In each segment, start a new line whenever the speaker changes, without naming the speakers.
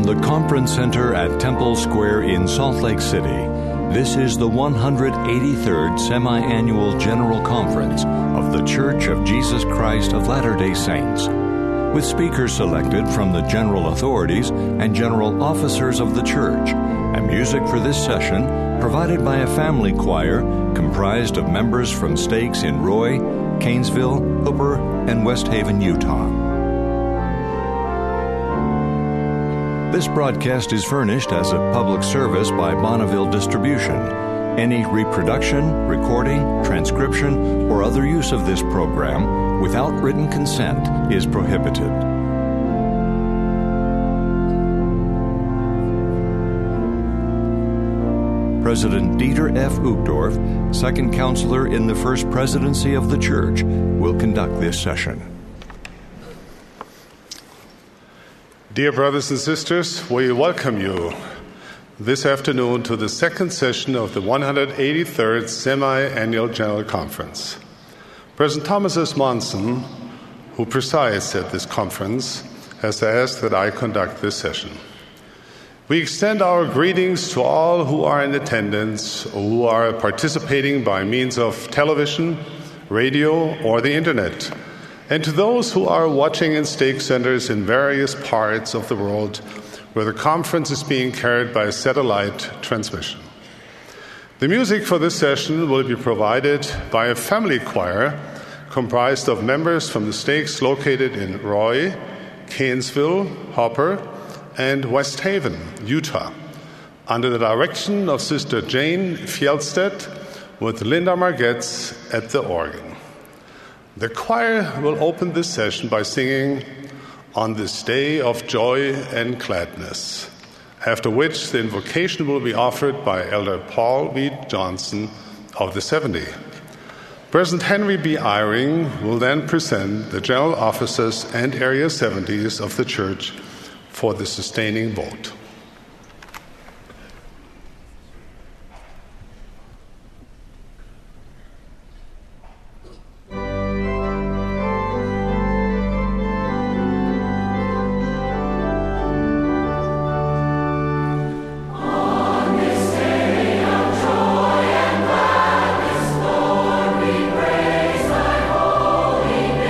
the Conference Center at Temple Square in Salt Lake City, this is the 183rd Semi-Annual General Conference of The Church of Jesus Christ of Latter-day Saints, with speakers selected from the general authorities and general officers of the church, and music for this session provided by a family choir comprised of members from stakes in Roy, Canesville, Hooper, and West Haven, Utah. This broadcast is furnished as a public service by Bonneville Distribution. Any reproduction, recording, transcription, or other use of this program without written consent is prohibited. President Dieter F. Uchtdorf, second counselor in the First Presidency of the Church, will conduct this session.
Dear brothers and sisters, we welcome you this afternoon to the second session of the 183rd Semi-Annual General Conference. President Thomas S. Monson, who presides at this conference, has asked that I conduct this session. We extend our greetings to all who are in attendance or who are participating by means of television, radio, or the internet, and to those who are watching in stake centers in various parts of the world where the conference is being carried by satellite transmission. The music for this session will be provided by a family choir comprised of members from the stakes located in Roy, Canesville, Hooper, and West Haven, Utah, under the direction of Sister Jane Fjellstedt with Linda Margetts at the organ. The choir will open this session by singing "On This Day of Joy and Gladness," after which the invocation will be offered by Elder Paul V. Johnson of the 70. President Henry B. Eyring will then present the general officers and area 70s of the church for the sustaining vote.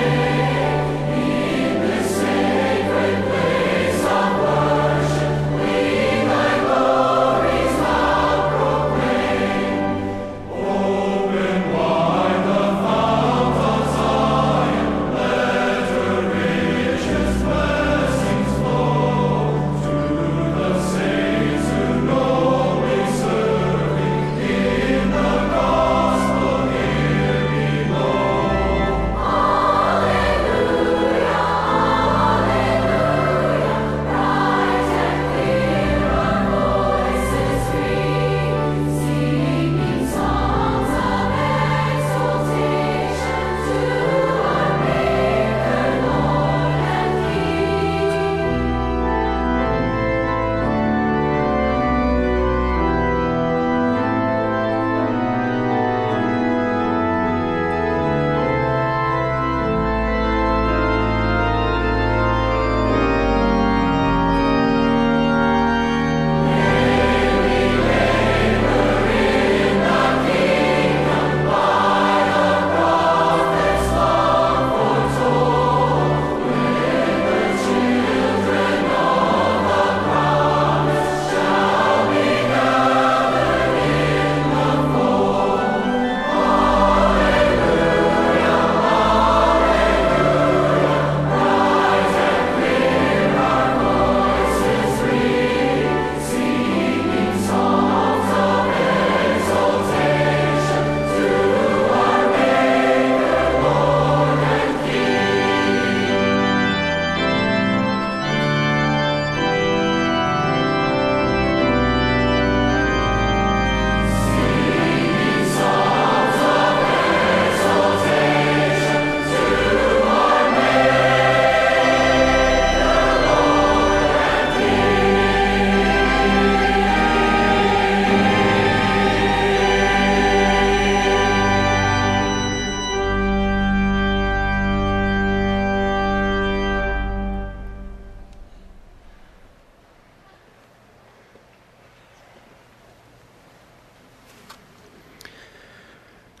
Worship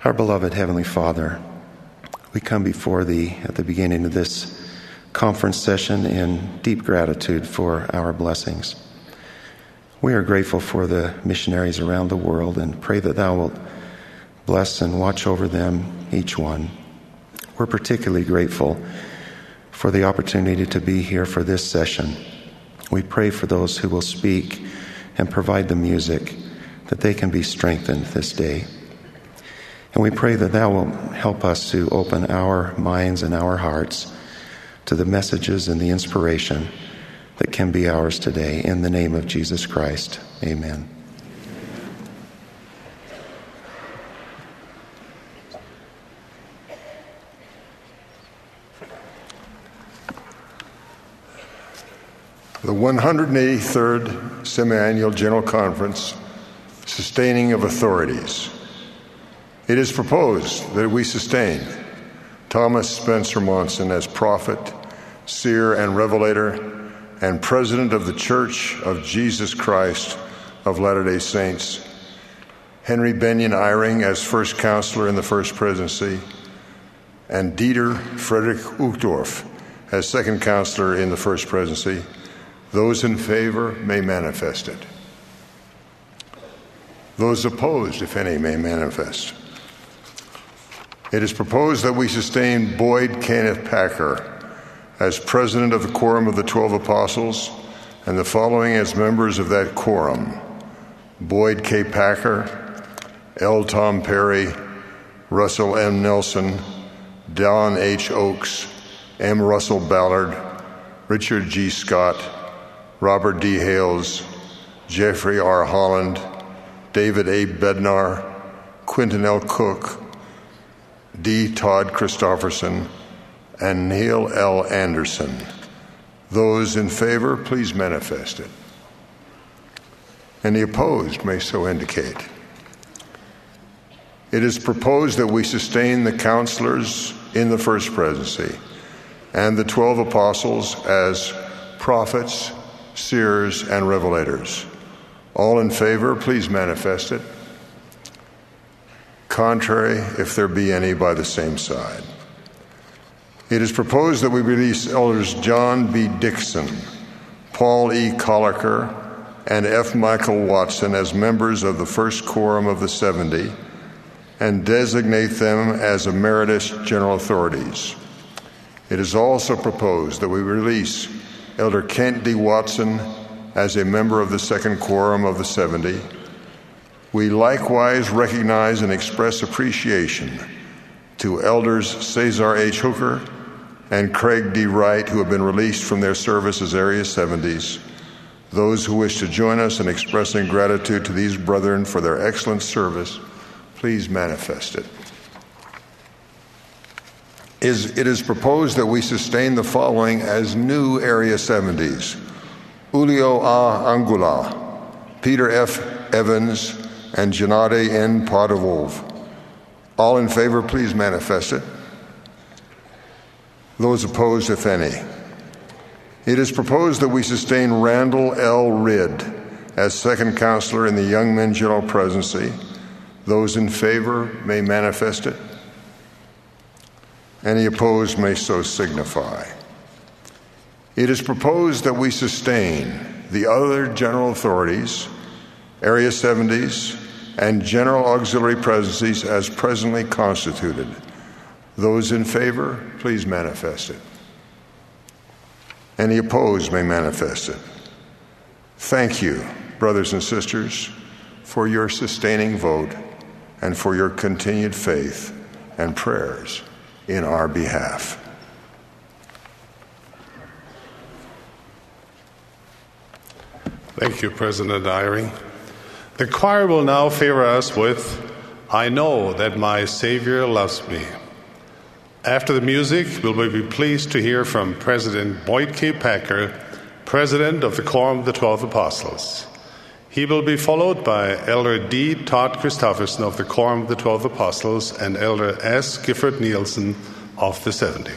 Our beloved Heavenly Father, we come before Thee at the beginning of this conference session in deep gratitude for our blessings. We are grateful for the missionaries around the world and pray that Thou wilt bless and watch over them, each one. We're particularly grateful for the opportunity to be here for this session. We pray for those who will speak and provide the music, that they can be strengthened this day. And we pray that Thou wilt help us to open our minds and our hearts to the messages and the inspiration that can be ours today. In the name of Jesus Christ, amen.
The 183rd Semi-Annual General Conference, Sustaining of Authorities. It is proposed that we sustain Thomas Spencer Monson as prophet, seer, and revelator, and president of the Church of Jesus Christ of Latter-day Saints, Henry Benyon Eyring as first counselor in the First Presidency, and Dieter Frederick Uchtdorf as second counselor in the First Presidency. Those in favor may manifest it. Those opposed, if any, may manifest. It is proposed that we sustain Boyd Kenneth Packer as president of the Quorum of the 12 Apostles, and the following as members of that quorum: Boyd K. Packer, L. Tom Perry, Russell M. Nelson, Don H. Oakes, M. Russell Ballard, Richard G. Scott, Robert D. Hales, Jeffrey R. Holland, David A. Bednar, Quentin L. Cook, D. Todd Christofferson, and Neil L. Anderson. Those in favor, please manifest it. Any opposed may so indicate. It is proposed that we sustain the counselors in the First Presidency and the 12 apostles as prophets, seers, and revelators. All in favor, please manifest it. Contrary, if there be any, by the same side. It is proposed that we release Elders John B. Dixon, Paul E. Colliker, and F. Michael Watson as members of the First Quorum of the 70 and designate them as emeritus general authorities. It is also proposed that we release Elder Kent D. Watson as a member of the Second Quorum of the 70. We likewise recognize and express appreciation to Elders Cesar H. Hooker and Craig D. Wright, who have been released from their service as Area 70s. Those who wish to join us in expressing gratitude to these brethren for their excellent service, please manifest it. It is proposed that we sustain the following as new Area 70s: Julio A. Angula, Peter F. Evans, and Gennady N. Podovov. All in favor, please manifest it. Those opposed, if any. It is proposed that we sustain Randall L. Ridd as second counselor in the Young Men General Presidency. Those in favor may manifest it. Any opposed may so signify. It is proposed that we sustain the other general authorities, Area 70s, and general auxiliary presidencies as presently constituted. Those in favor, please manifest it. Any opposed may manifest it. Thank you, brothers and sisters, for your sustaining vote and for your continued faith and prayers in our behalf.
Thank you, President Eyring. The choir will now favor us with "I Know That My Savior Loves Me." After the music, we will be pleased to hear from President Boyd K. Packer, President of the Quorum of the 12 Apostles. He will be followed by Elder D. Todd Christofferson of the Quorum of the 12 Apostles and Elder S. Gifford Nielsen of the 70.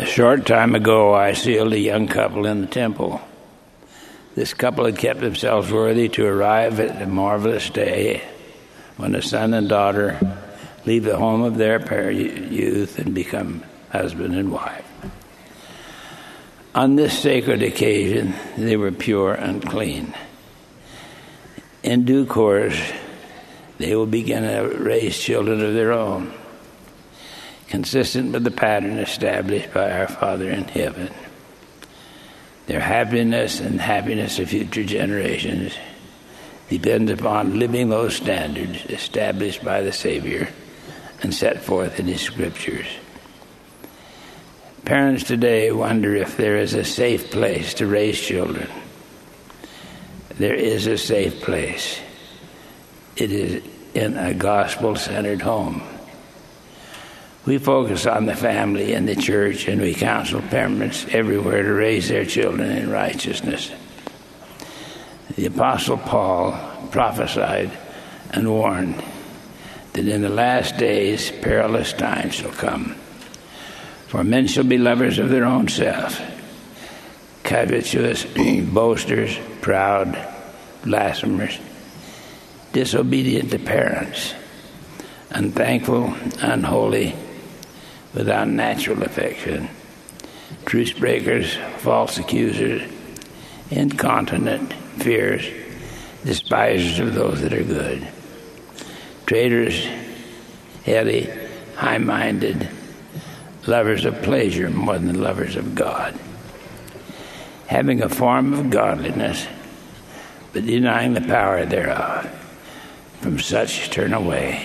A short time ago, I sealed a young couple in the temple. This couple had kept themselves worthy to arrive at the marvelous day when a son and daughter leave the home of their youth and become husband and wife. On this sacred occasion, they were pure and clean. In due course, they will begin to raise children of their own, consistent with the pattern established by our Father in heaven. Their happiness and happiness of future generations depends upon living those standards established by the Savior and set forth in His Scriptures. Parents today wonder if there is a safe place to raise children. There is a safe place. It is in a gospel-centered home. We focus on the family and the church, and we counsel parents everywhere to raise their children in righteousness. The Apostle Paul prophesied and warned that in the last days perilous times shall come. For men shall be lovers of their own self, covetous, boasters, proud, blasphemers, disobedient to parents, unthankful, unholy, without natural affection, truce breakers, false accusers, incontinent, fierce, despisers of those that are good, traitors, heady, high-minded, lovers of pleasure more than lovers of God, having a form of godliness, but denying the power thereof. From such turn away.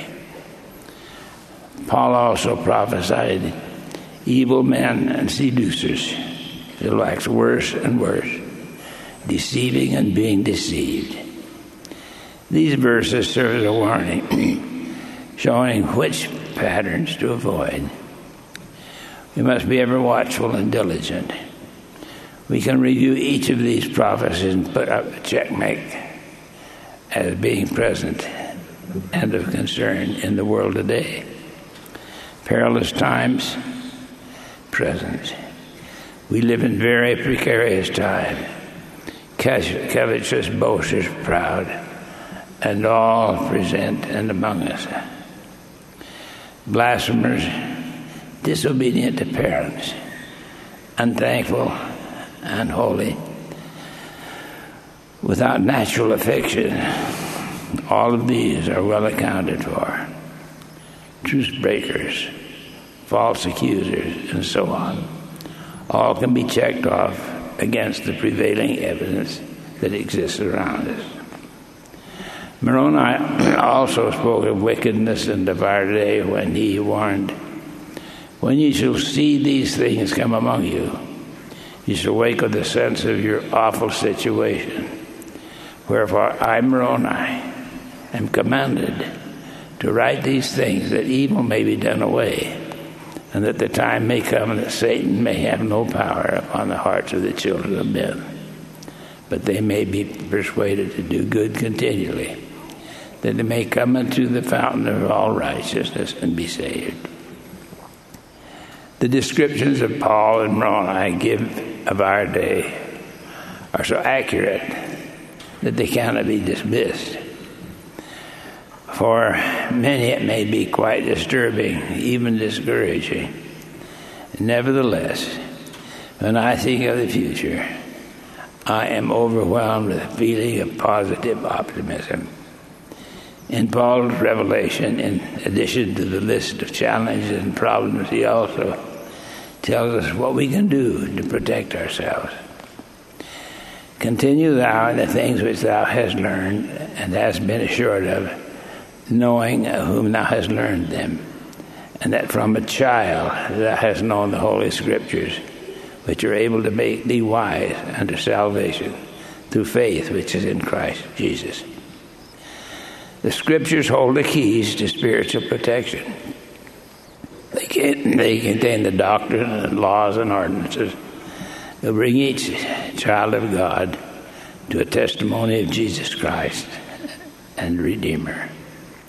Paul also prophesied evil men and seducers shall wax worse and worse, deceiving and being deceived. These verses serve as a warning, showing which patterns to avoid. We must be ever watchful and diligent. We can review each of these prophecies and put up a checkmark as being present and of concern in the world today. Perilous times, present. We live in very precarious time. Covetous, boasters, proud, and all present and among us. Blasphemers, disobedient to parents, unthankful, unholy, without natural affection. All of these are well accounted for. Truce breakers, false accusers, and so on. All can be checked off against the prevailing evidence that exists around us. Moroni also spoke of wickedness in the our day when he warned, "When you shall see these things come among you, you shall wake with a sense of your awful situation. Wherefore I, Moroni, am commanded to write these things, that evil may be done away, and that the time may come that Satan may have no power upon the hearts of the children of men, but they may be persuaded to do good continually, that they may come unto the fountain of all righteousness and be saved." The descriptions of Paul and Moroni give of our day are so accurate that they cannot be dismissed. For many it may be quite disturbing, even discouraging. Nevertheless, when I think of the future, I am overwhelmed with a feeling of positive optimism. In Paul's revelation, in addition to the list of challenges and problems, he also tells us what we can do to protect ourselves. "Continue thou in the things which thou hast learned and hast been assured of, knowing of whom thou hast learned them, and that from a child thou hast known the Holy Scriptures, which are able to make thee wise unto salvation through faith which is in Christ Jesus." The Scriptures hold the keys to spiritual protection. They contain the doctrine and laws and ordinances that bring each child of God to a testimony of Jesus Christ and Redeemer.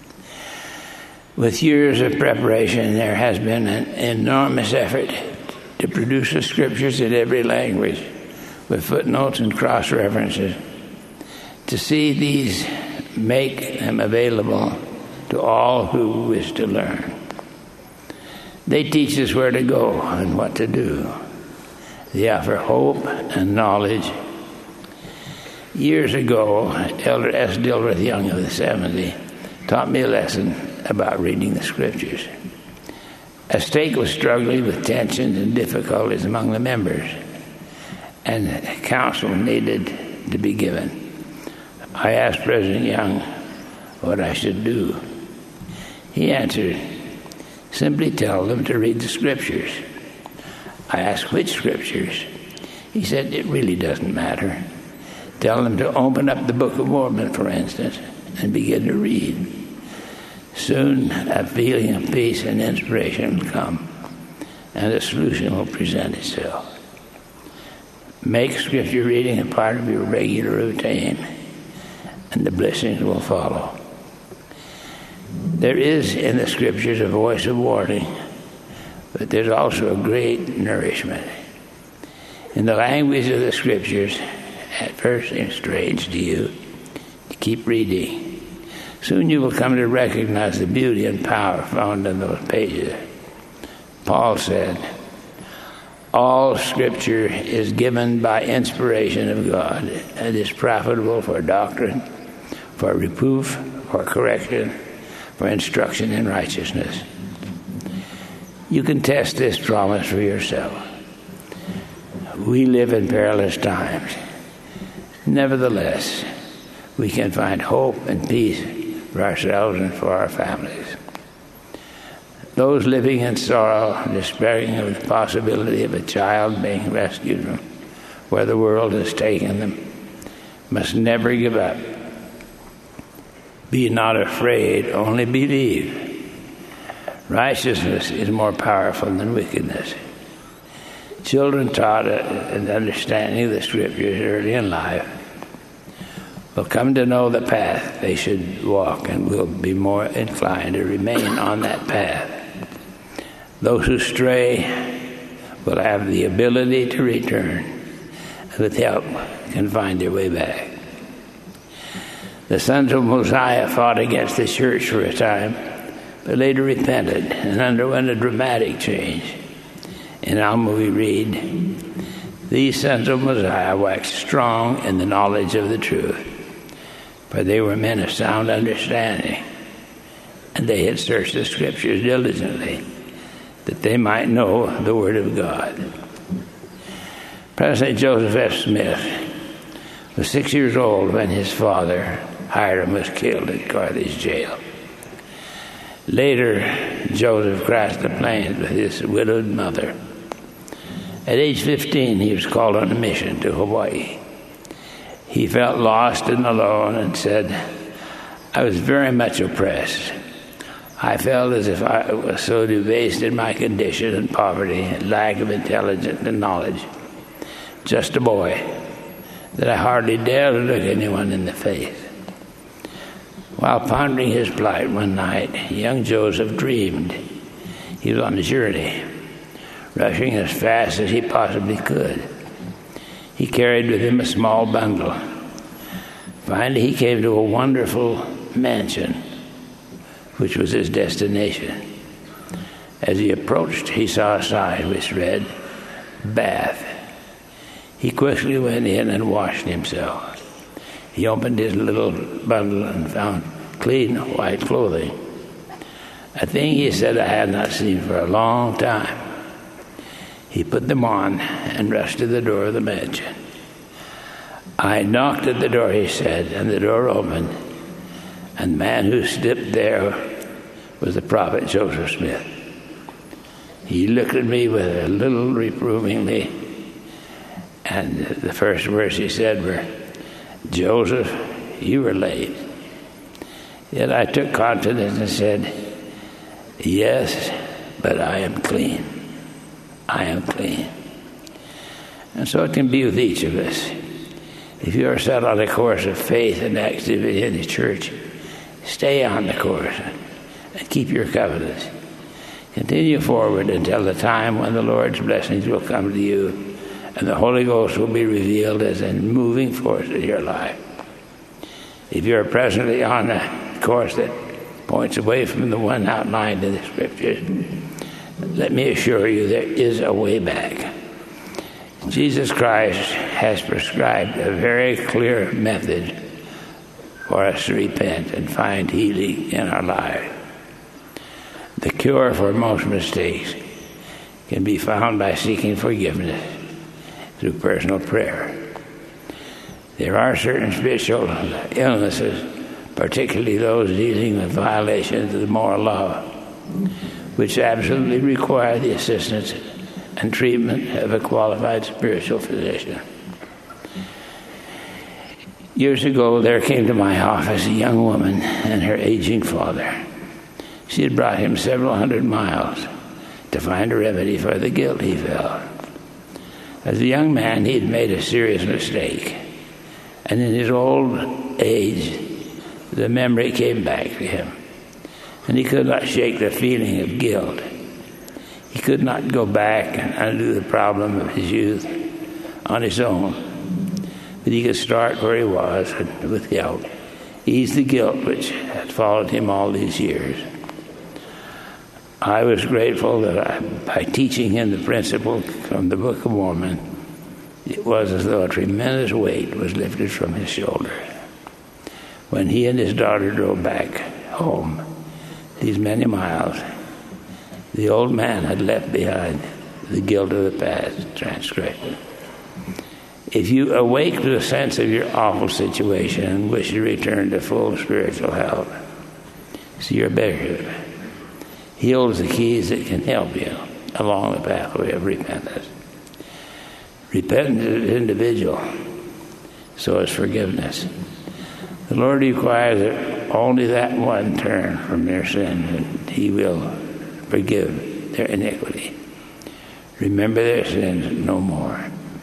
With years of preparation, there has been an enormous effort to produce the scriptures in every language with footnotes and cross-references. To see these make them available to all who wish to learn. They teach us where to go and what to do. They offer hope and knowledge. Years ago, Elder S. Dilworth Young of the 70 taught me a lesson about reading the scriptures. A stake was struggling with tensions and difficulties among the members, and counsel needed to be given. I asked President Young what I should do. He answered, simply tell them to read the scriptures. I asked which scriptures. He said, it really doesn't matter. Tell them to open up the Book of Mormon, for instance, and begin to read. Soon a feeling of peace and inspiration will come, and a solution will present itself. Make scripture reading a part of your regular routine, and the blessings will follow. There is in the scriptures a voice of warning, but there's also a great nourishment. In the language of the scriptures, at first seems strange to you, to keep reading. Soon you will come to recognize the beauty and power found in those pages. Paul said, all scripture is given by inspiration of God and is profitable for doctrine, for reproof, for correction, for instruction in righteousness. You can test this promise for yourself. We live in perilous times. Nevertheless, we can find hope and peace for ourselves and for our families. Those living in sorrow, despairing of the possibility of a child being rescued from where the world has taken them, must never give up. Be not afraid, only believe. Righteousness is more powerful than wickedness. Children taught an understanding of the scriptures early in life will come to know the path they should walk and will be more inclined to remain on that path. Those who stray will have the ability to return, and with help can find their way back. The sons of Mosiah fought against the church for a time, but later repented and underwent a dramatic change. In Alma we read, these sons of Mosiah waxed strong in the knowledge of the truth, for they were men of sound understanding, and they had searched the scriptures diligently, that they might know the word of God. President Joseph F. Smith was 6 years old when his father, Hiram, was killed at Carthage jail. Later, Joseph crossed the plains with his widowed mother. At age 15, he was called on a mission to Hawaii. He felt lost and alone and said, I was very much oppressed. I felt as if I was so debased in my condition and poverty and lack of intelligence and knowledge, just a boy, that I hardly dared to look anyone in the face. While pondering his plight one night, young Joseph dreamed he was on a journey, rushing as fast as he possibly could. He carried with him a small bundle. Finally, he came to a wonderful mansion, which was his destination. As he approached, he saw a sign which read, bath. He quickly went in and washed himself. He opened his little bundle and found clean white clothing, a thing he said I had not seen for a long time. He put them on and rushed to the door of the mansion. I knocked at the door, he said, and the door opened, and the man who stood there was the prophet Joseph Smith. He looked at me with a little reprovingly, and the first words he said were, Joseph, you were late. Yet I took confidence and said, yes, but I am clean. I am clean. And so it can be with each of us. If you are set on a course of faith and activity in the church, stay on the course and keep your covenants. Continue forward until the time when the Lord's blessings will come to you and the Holy Ghost will be revealed as a moving force in your life. If you are presently on a course that points away from the one outlined in the Scriptures, let me assure you there is a way back. Jesus Christ has prescribed a very clear method for us to repent and find healing in our lives. The cure for most mistakes can be found by seeking forgiveness through personal prayer. There are certain spiritual illnesses, particularly those dealing with violations of the moral law, which absolutely require the assistance and treatment of a qualified spiritual physician. Years ago, there came to my office a young woman and her aging father. She had brought him several hundred miles to find a remedy for the guilt he felt. As a young man, he had made a serious mistake, and in his old age, the memory came back to him, and he could not shake the feeling of guilt. He could not go back and undo the problem of his youth on his own, but he could start where he was and with help ease the guilt which had followed him all these years. I was grateful that by teaching him the principle from the Book of Mormon, it was as though a tremendous weight was lifted from his shoulders. When he and his daughter drove back home these many miles, the old man had left behind the guilt of the past transgression. If you awake to a sense of your awful situation and wish to return to full spiritual health, see your bishop. He holds the keys that can help you along the pathway of repentance. Repentance is individual, so is forgiveness. The Lord requires that only that one turn from their sin, and He will forgive their iniquity. Remember their sins no more.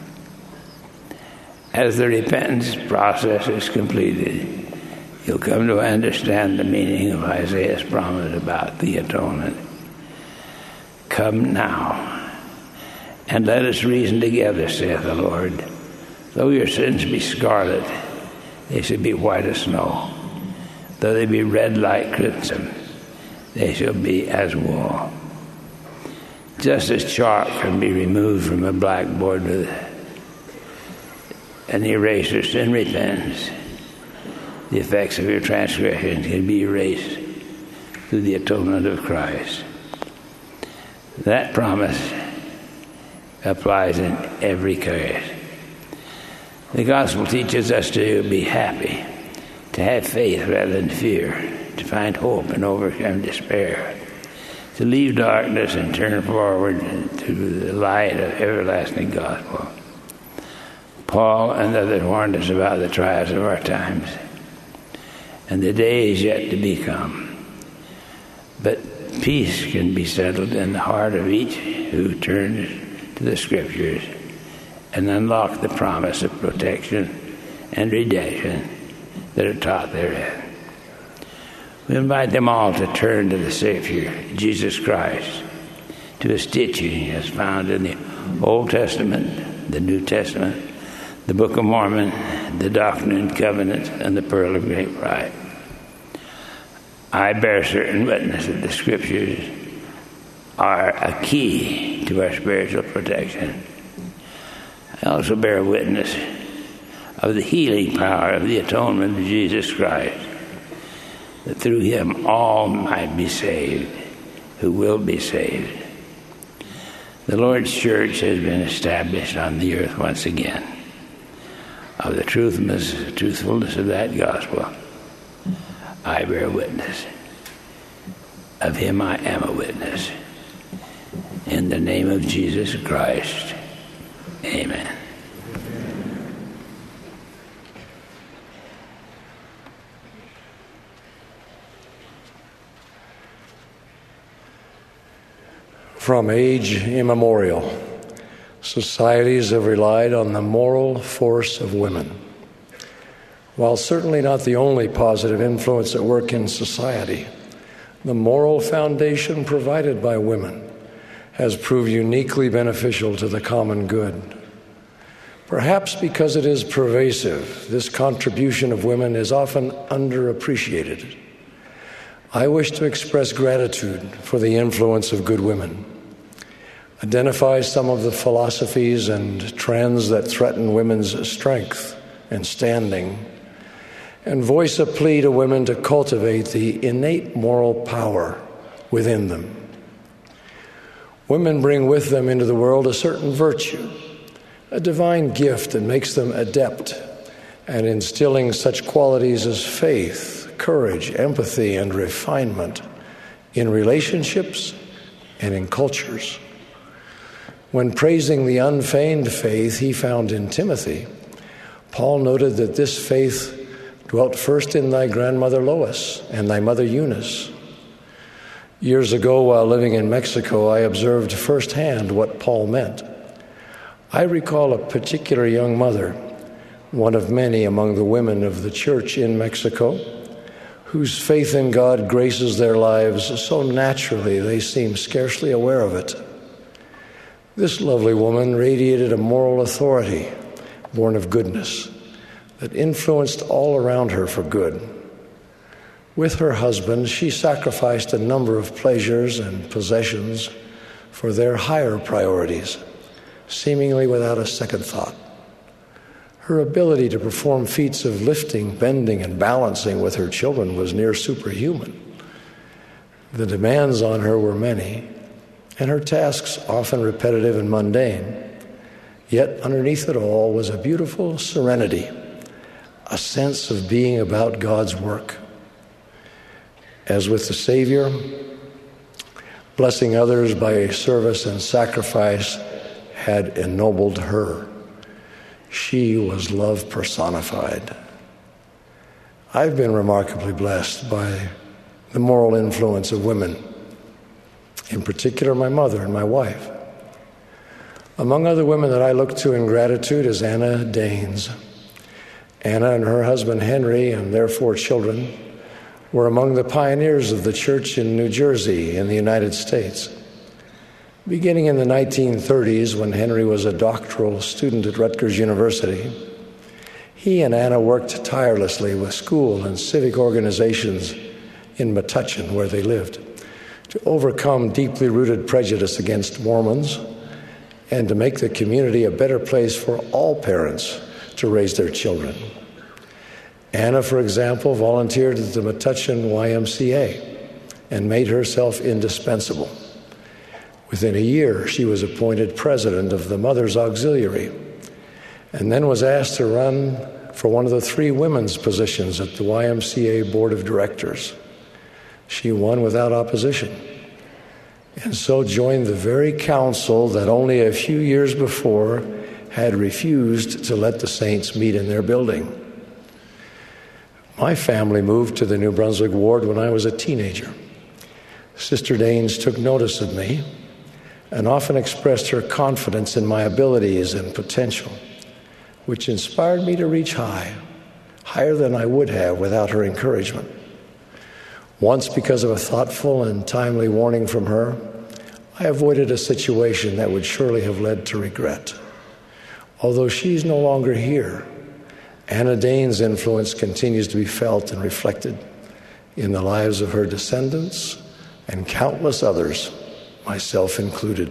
As the repentance process is completed, you'll come to understand the meaning of Isaiah's promise about the atonement. Come now, and let us reason together, saith the Lord. Though your sins be scarlet, they shall be white as snow. Though they be red like crimson, they shall be as wool. Just as chalk can be removed from a blackboard with an eraser, sin repentance, the effects of your transgression can be erased through the atonement of Christ. That promise applies in every case. The gospel teaches us to be happy, to have faith rather than fear, to find hope and overcome despair, to leave darkness and turn forward to the light of everlasting gospel. Paul and others warned us about the trials of our times, and the day is yet to be come. But peace can be settled in the heart of each who turns to the Scriptures and unlock the promise of protection and redemption that are taught therein. We invite them all to turn to the Savior, Jesus Christ, to His teaching as found in the Old Testament, the New Testament, the Book of Mormon, the Doctrine and Covenants, and the Pearl of Great Price. I bear certain witness that the Scriptures are a key to our spiritual protection. I also bear witness of the healing power of the atonement of Jesus Christ, that through Him all might be saved who will be saved. The Lord's church has been established on the earth once again. Of the truthfulness of that gospel, I bear witness. Of Him I am a witness. In the name of Jesus Christ, amen.
From age immemorial, societies have relied on the moral force of women. While certainly not the only positive influence at work in society, the moral foundation provided by women has proved uniquely beneficial to the common good. Perhaps because it is pervasive, this contribution of women is often underappreciated. I wish to express gratitude for the influence of good women, identify some of the philosophies and trends that threaten women's strength and standing, and voice a plea to women to cultivate the innate moral power within them. Women bring with them into the world a certain virtue, a divine gift that makes them adept at instilling such qualities as faith, courage, empathy, and refinement in relationships and in cultures. When praising the unfeigned faith he found in Timothy, Paul noted that this faith dwelt first in thy grandmother Lois and thy mother Eunice. Years ago, while living in Mexico, I observed firsthand what Paul meant. I recall a particular young mother, one of many among the women of the church in Mexico, whose faith in God graces their lives so naturally they seem scarcely aware of it. This lovely woman radiated a moral authority born of goodness that influenced all around her for good. With her husband, she sacrificed a number of pleasures and possessions for their higher priorities, seemingly without a second thought. Her ability to perform feats of lifting, bending, and balancing with her children was near superhuman. The demands on her were many, and her tasks often repetitive and mundane. Yet underneath it all was a beautiful serenity, a sense of being about God's work. As with the Savior, blessing others by service and sacrifice had ennobled her. She was love personified. I've been remarkably blessed by the moral influence of women, in particular my mother and my wife. Among other women that I look to in gratitude is Anna Danes. Anna and her husband Henry and their 4 children were among the pioneers of the church in New Jersey in the United States. Beginning in the 1930s, when Henry was a doctoral student at Rutgers University, he and Anna worked tirelessly with school and civic organizations in Metuchen, where they lived, to overcome deeply rooted prejudice against Mormons and to make the community a better place for all parents to raise their children. Anna, for example, volunteered at the Metuchen YMCA and made herself indispensable. Within a year, she was appointed president of the Mother's Auxiliary and then was asked to run for one of the 3 women's positions at the YMCA Board of Directors. She won without opposition and so joined the very council that only a few years before had refused to let the saints meet in their building. My family moved to the New Brunswick ward when I was a teenager. Sister Danes took notice of me and often expressed her confidence in my abilities and potential, which inspired me to reach higher than I would have without her encouragement. Once, because of a thoughtful and timely warning from her, I avoided a situation that would surely have led to regret. Although she's no longer here, Anna Danes' influence continues to be felt and reflected in the lives of her descendants and countless others, myself included.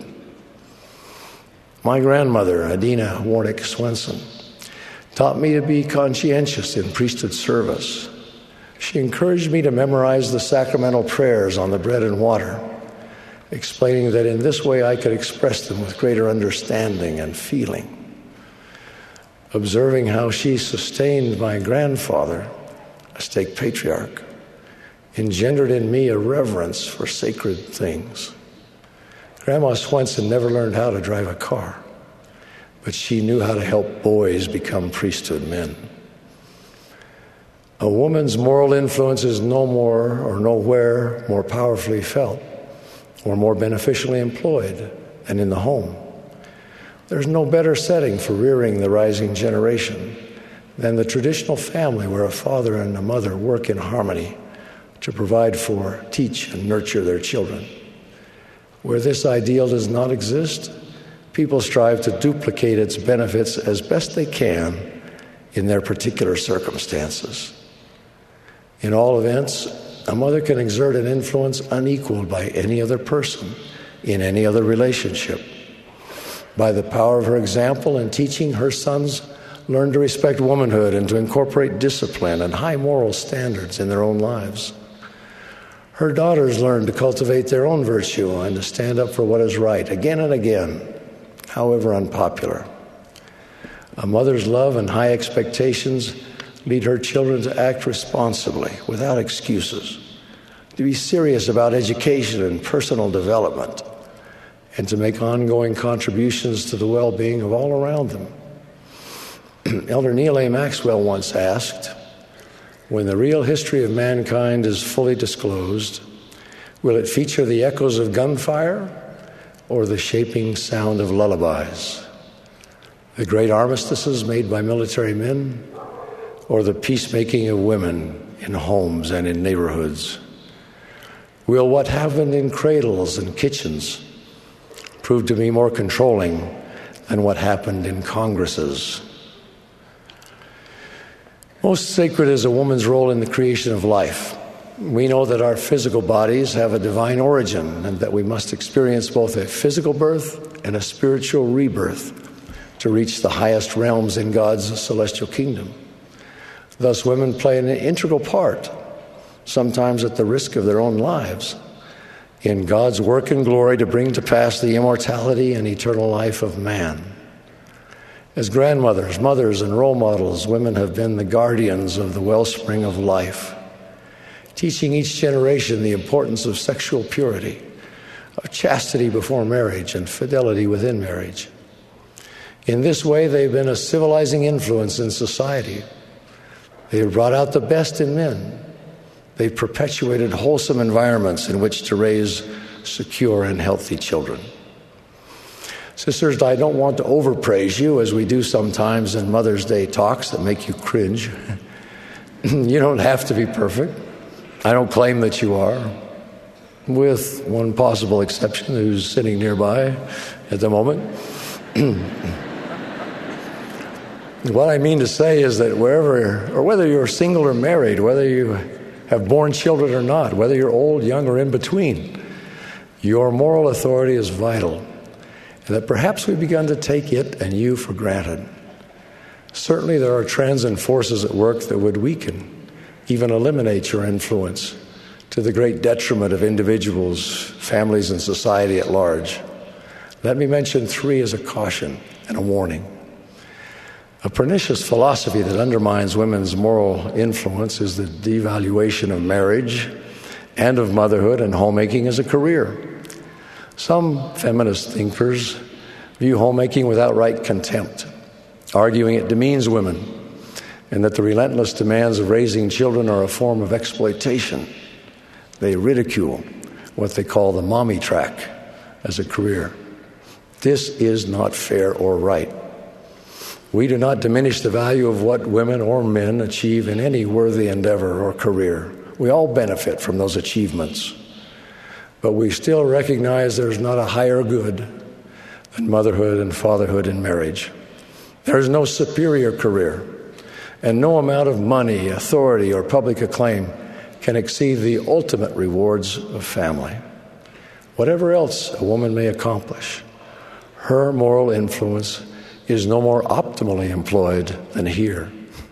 My grandmother, Adina Warnick Swenson, taught me to be conscientious in priesthood service. She encouraged me to memorize the sacramental prayers on the bread and water, explaining that in this way I could express them with greater understanding and feeling. Observing how she sustained my grandfather, a stake patriarch, engendered in me a reverence for sacred things. Grandma Swenson never learned how to drive a car, but she knew how to help boys become priesthood men. A woman's moral influence is no more or nowhere more powerfully felt or more beneficially employed than in the home. There's no better setting for rearing the rising generation than the traditional family where a father and a mother work in harmony to provide for, teach, and nurture their children. Where this ideal does not exist, people strive to duplicate its benefits as best they can in their particular circumstances. In all events, a mother can exert an influence unequaled by any other person in any other relationship. By the power of her example and teaching, her sons learn to respect womanhood and to incorporate discipline and high moral standards in their own lives. Her daughters learn to cultivate their own virtue and to stand up for what is right again and again, however unpopular. A mother's love and high expectations lead her children to act responsibly, without excuses, to be serious about education and personal development, and to make ongoing contributions to the well-being of all around them. Elder Neal A. Maxwell once asked, "When the real history of mankind is fully disclosed, will it feature the echoes of gunfire or the shaping sound of lullabies? The great armistices made by military men or the peacemaking of women in homes and in neighborhoods? Will what happened in cradles and kitchens prove to be more controlling than what happened in congresses?" Most sacred is a woman's role in the creation of life. We know that our physical bodies have a divine origin and that we must experience both a physical birth and a spiritual rebirth to reach the highest realms in God's celestial kingdom. Thus, women play an integral part, sometimes at the risk of their own lives, in God's work and glory to bring to pass the immortality and eternal life of man. As grandmothers, mothers, and role models, women have been the guardians of the wellspring of life, teaching each generation the importance of sexual purity, of chastity before marriage, and fidelity within marriage. In this way, they've been a civilizing influence in society. They have brought out the best in men. They've perpetuated wholesome environments in which to raise secure and healthy children. Sisters, I don't want to overpraise you, as we do sometimes in Mother's Day talks that make you cringe. You don't have to be perfect. I don't claim that you are, with one possible exception who's sitting nearby at the moment. What I mean to say is that wherever, or whether you're single or married, whether you have born children or not, whether you're old, young, or in between, your moral authority is vital, and that perhaps we've begun to take it and you for granted. Certainly there are trends and forces at work that would weaken, even eliminate your influence, to the great detriment of individuals, families, and society at large. Let me mention three as a caution and a warning. A pernicious philosophy that undermines women's moral influence is the devaluation of marriage and of motherhood and homemaking as a career. Some feminist thinkers view homemaking with outright contempt, arguing it demeans women and that the relentless demands of raising children are a form of exploitation. They ridicule what they call the mommy track as a career. This is not fair or right. We do not diminish the value of what women or men achieve in any worthy endeavor or career. We all benefit from those achievements. But we still recognize there's not a higher good than motherhood and fatherhood in marriage. There is no superior career, and no amount of money, authority, or public acclaim can exceed the ultimate rewards of family. Whatever else a woman may accomplish, her moral influence is no more optimally employed than here.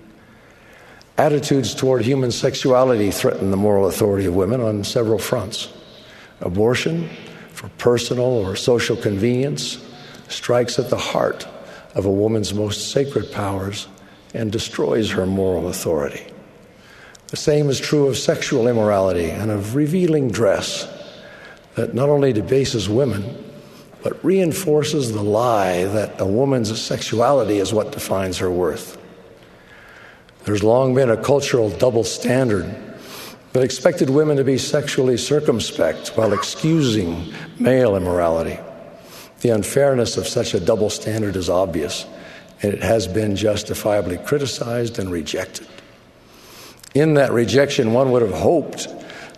Attitudes toward human sexuality threaten the moral authority of women on several fronts. Abortion, for personal or social convenience, strikes at the heart of a woman's most sacred powers and destroys her moral authority. The same is true of sexual immorality and of revealing dress that not only debases women, but reinforces the lie that a woman's sexuality is what defines her worth. There's long been a cultural double standard that expected women to be sexually circumspect while excusing male immorality. The unfairness of such a double standard is obvious, and it has been justifiably criticized and rejected. In that rejection, one would have hoped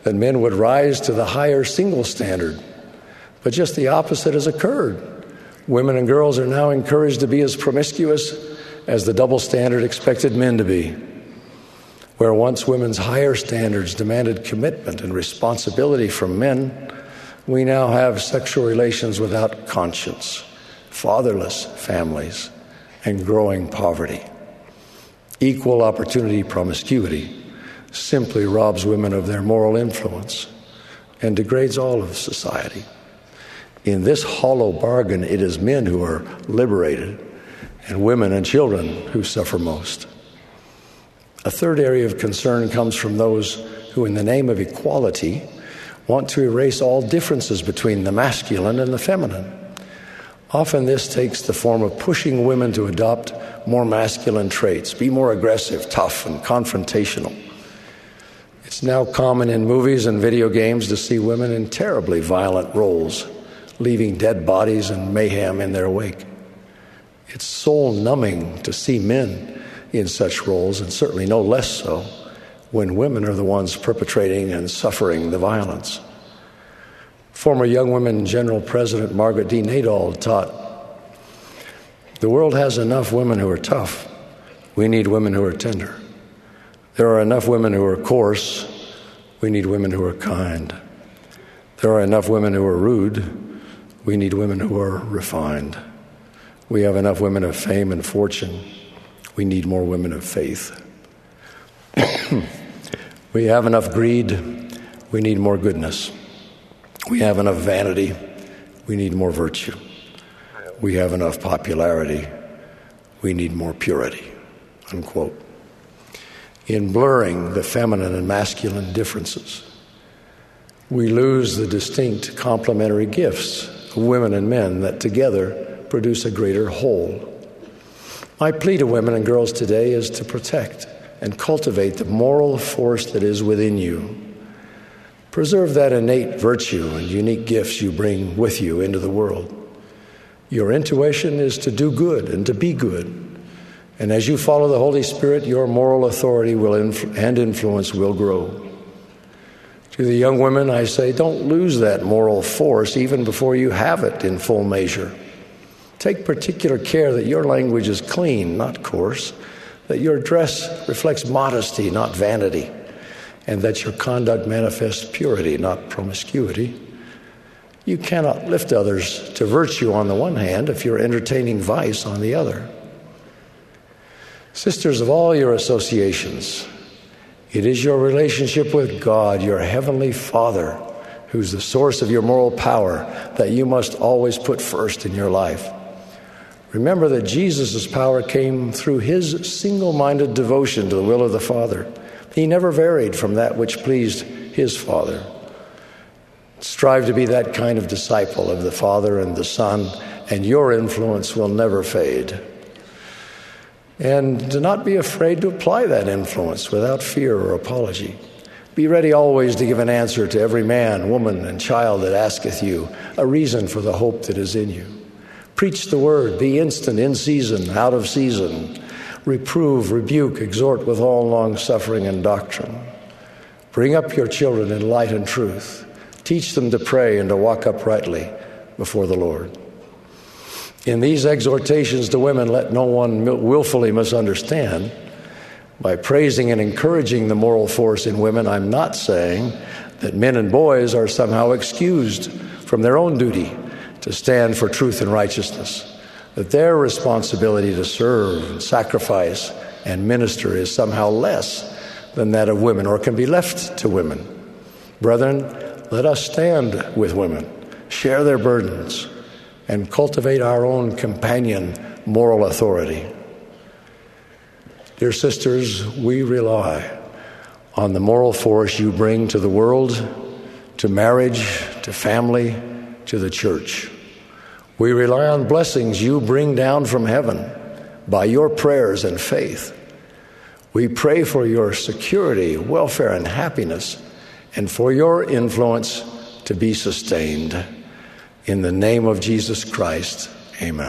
that men would rise to the higher single standard. But just the opposite has occurred. Women and girls are now encouraged to be as promiscuous as the double standard expected men to be. Where once women's higher standards demanded commitment and responsibility from men, we now have sexual relations without conscience, fatherless families, and growing poverty. Equal opportunity promiscuity simply robs women of their moral influence and degrades all of society. In this hollow bargain, it is men who are liberated and women and children who suffer most. A third area of concern comes from those who, in the name of equality, want to erase all differences between the masculine and the feminine. Often this takes the form of pushing women to adopt more masculine traits, be more aggressive, tough, and confrontational. It's now common in movies and video games to see women in terribly violent roles, leaving dead bodies and mayhem in their wake. It's soul-numbing to see men in such roles, and certainly no less so when women are the ones perpetrating and suffering the violence. Former Young Women General President Margaret D. Nadal taught, "The world has enough women who are tough. We need women who are tender. There are enough women who are coarse. We need women who are kind. There are enough women who are rude. We need women who are refined. We have enough women of fame and fortune. We need more women of faith. We have enough greed. We need more goodness. We have enough vanity. We need more virtue. We have enough popularity. We need more purity." Unquote. In blurring the feminine and masculine differences, we lose the distinct complementary gifts of women and men that together produce a greater whole. My plea to women and girls today is to protect and cultivate the moral force that is within you. Preserve that innate virtue and unique gifts you bring with you into the world. Your intuition is to do good and to be good. And as you follow the Holy Spirit, your moral authority and influence will grow. To the young women, I say, don't lose that moral force even before you have it in full measure. Take particular care that your language is clean, not coarse, that your dress reflects modesty, not vanity, and that your conduct manifests purity, not promiscuity. You cannot lift others to virtue on the one hand if you're entertaining vice on the other. Sisters of all your associations, it is your relationship with God, your heavenly Father, who's the source of your moral power, that you must always put first in your life. Remember that Jesus' power came through his single-minded devotion to the will of the Father. He never varied from that which pleased his Father. Strive to be that kind of disciple of the Father and the Son, and your influence will never fade. And do not be afraid to apply that influence without fear or apology. Be ready always to give an answer to every man, woman, and child that asketh you a reason for the hope that is in you. Preach the word, be instant, in season, out of season. Reprove, rebuke, exhort with all long-suffering and doctrine. Bring up your children in light and truth. Teach them to pray and to walk uprightly before the Lord. In these exhortations to women, let no one willfully misunderstand. By praising and encouraging the moral force in women, I'm not saying that men and boys are somehow excused from their own duty to stand for truth and righteousness, that their responsibility to serve and sacrifice and minister is somehow less than that of women or can be left to women. Brethren, let us stand with women, share their burdens, and cultivate our own companion moral authority. Dear sisters, we rely on the moral force you bring to the world, to marriage, to family, to the church. We rely on blessings you bring down from heaven by your prayers and faith. We pray for your security, welfare, and happiness, and for your influence to be sustained. In the name of Jesus Christ, amen.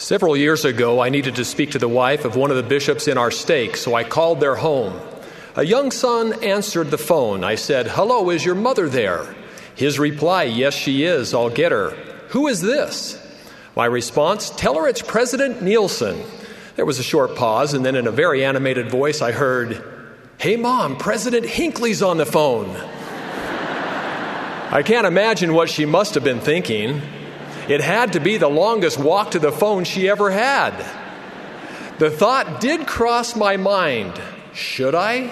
Several years ago, I needed to speak to the wife of one of the bishops in our stake, so I called their home. A young son answered the phone. I said, "Hello, is your mother there?" His reply, "Yes, she is. I'll get her." "Who is this?" My response, "Tell her it's President Nielsen." There was a short pause, and then in a very animated voice, I heard, "Hey, Mom, President Hinckley's on the phone." I can't imagine what she must have been thinking. It had to be the longest walk to the phone she ever had. The thought did cross my mind. Should I?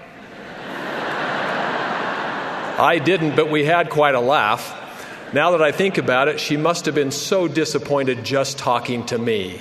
I didn't, but we had quite a laugh. Now that I think about it, she must have been so disappointed just talking to me.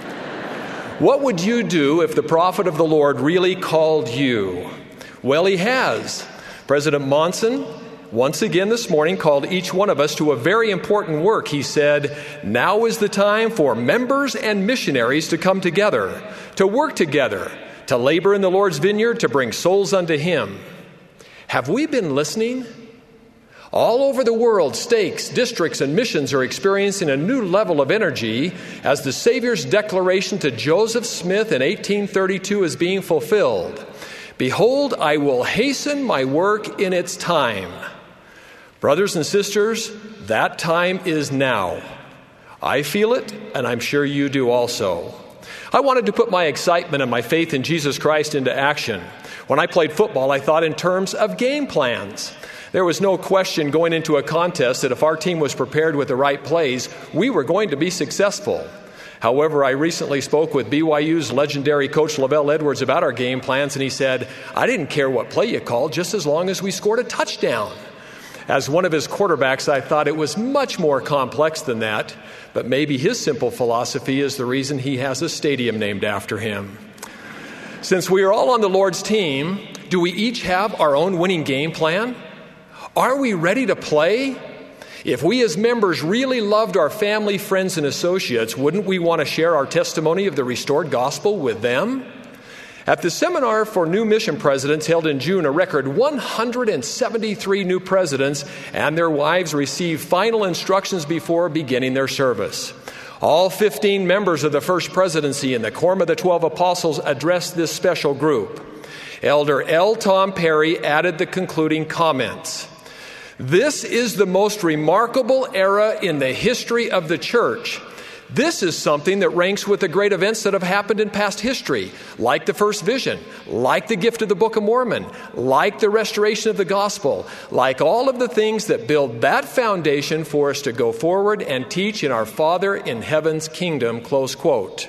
What would you do if the prophet of the Lord really called you? Well, he has. President Monson, once again this morning, called each one of us to a very important work. He said, "Now is the time for members and missionaries to come together, to work together, to labor in the Lord's vineyard, to bring souls unto Him." Have we been listening? All over the world, stakes, districts, and missions are experiencing a new level of energy as the Savior's declaration to Joseph Smith in 1832 is being fulfilled. "Behold, I will hasten my work in its time." Brothers and sisters, that time is now. I feel it, and I'm sure you do also. I wanted to put my excitement and my faith in Jesus Christ into action. When I played football, I thought in terms of game plans. There was no question going into a contest that if our team was prepared with the right plays, we were going to be successful. However, I recently spoke with BYU's legendary coach Lavelle Edwards about our game plans, and he said, "I didn't care what play you called, just as long as we scored a touchdown." As one of his quarterbacks, I thought it was much more complex than that, but maybe his simple philosophy is the reason he has a stadium named after him. Since we are all on the Lord's team, do we each have our own winning game plan? Are we ready to play? If we as members really loved our family, friends, and associates, wouldn't we want to share our testimony of the restored gospel with them? At the Seminar for New Mission Presidents held in June, a record 173 new presidents and their wives received final instructions before beginning their service. All 15 members of the First Presidency and the Quorum of the 12 Apostles addressed this special group. Elder L. Tom Perry added the concluding comments. "This is the most remarkable era in the history of the church. This is something that ranks with the great events that have happened in past history, like the first vision, like the gift of the Book of Mormon, like the restoration of the gospel, like all of the things that build that foundation for us to go forward and teach in our Father in heaven's kingdom," close quote.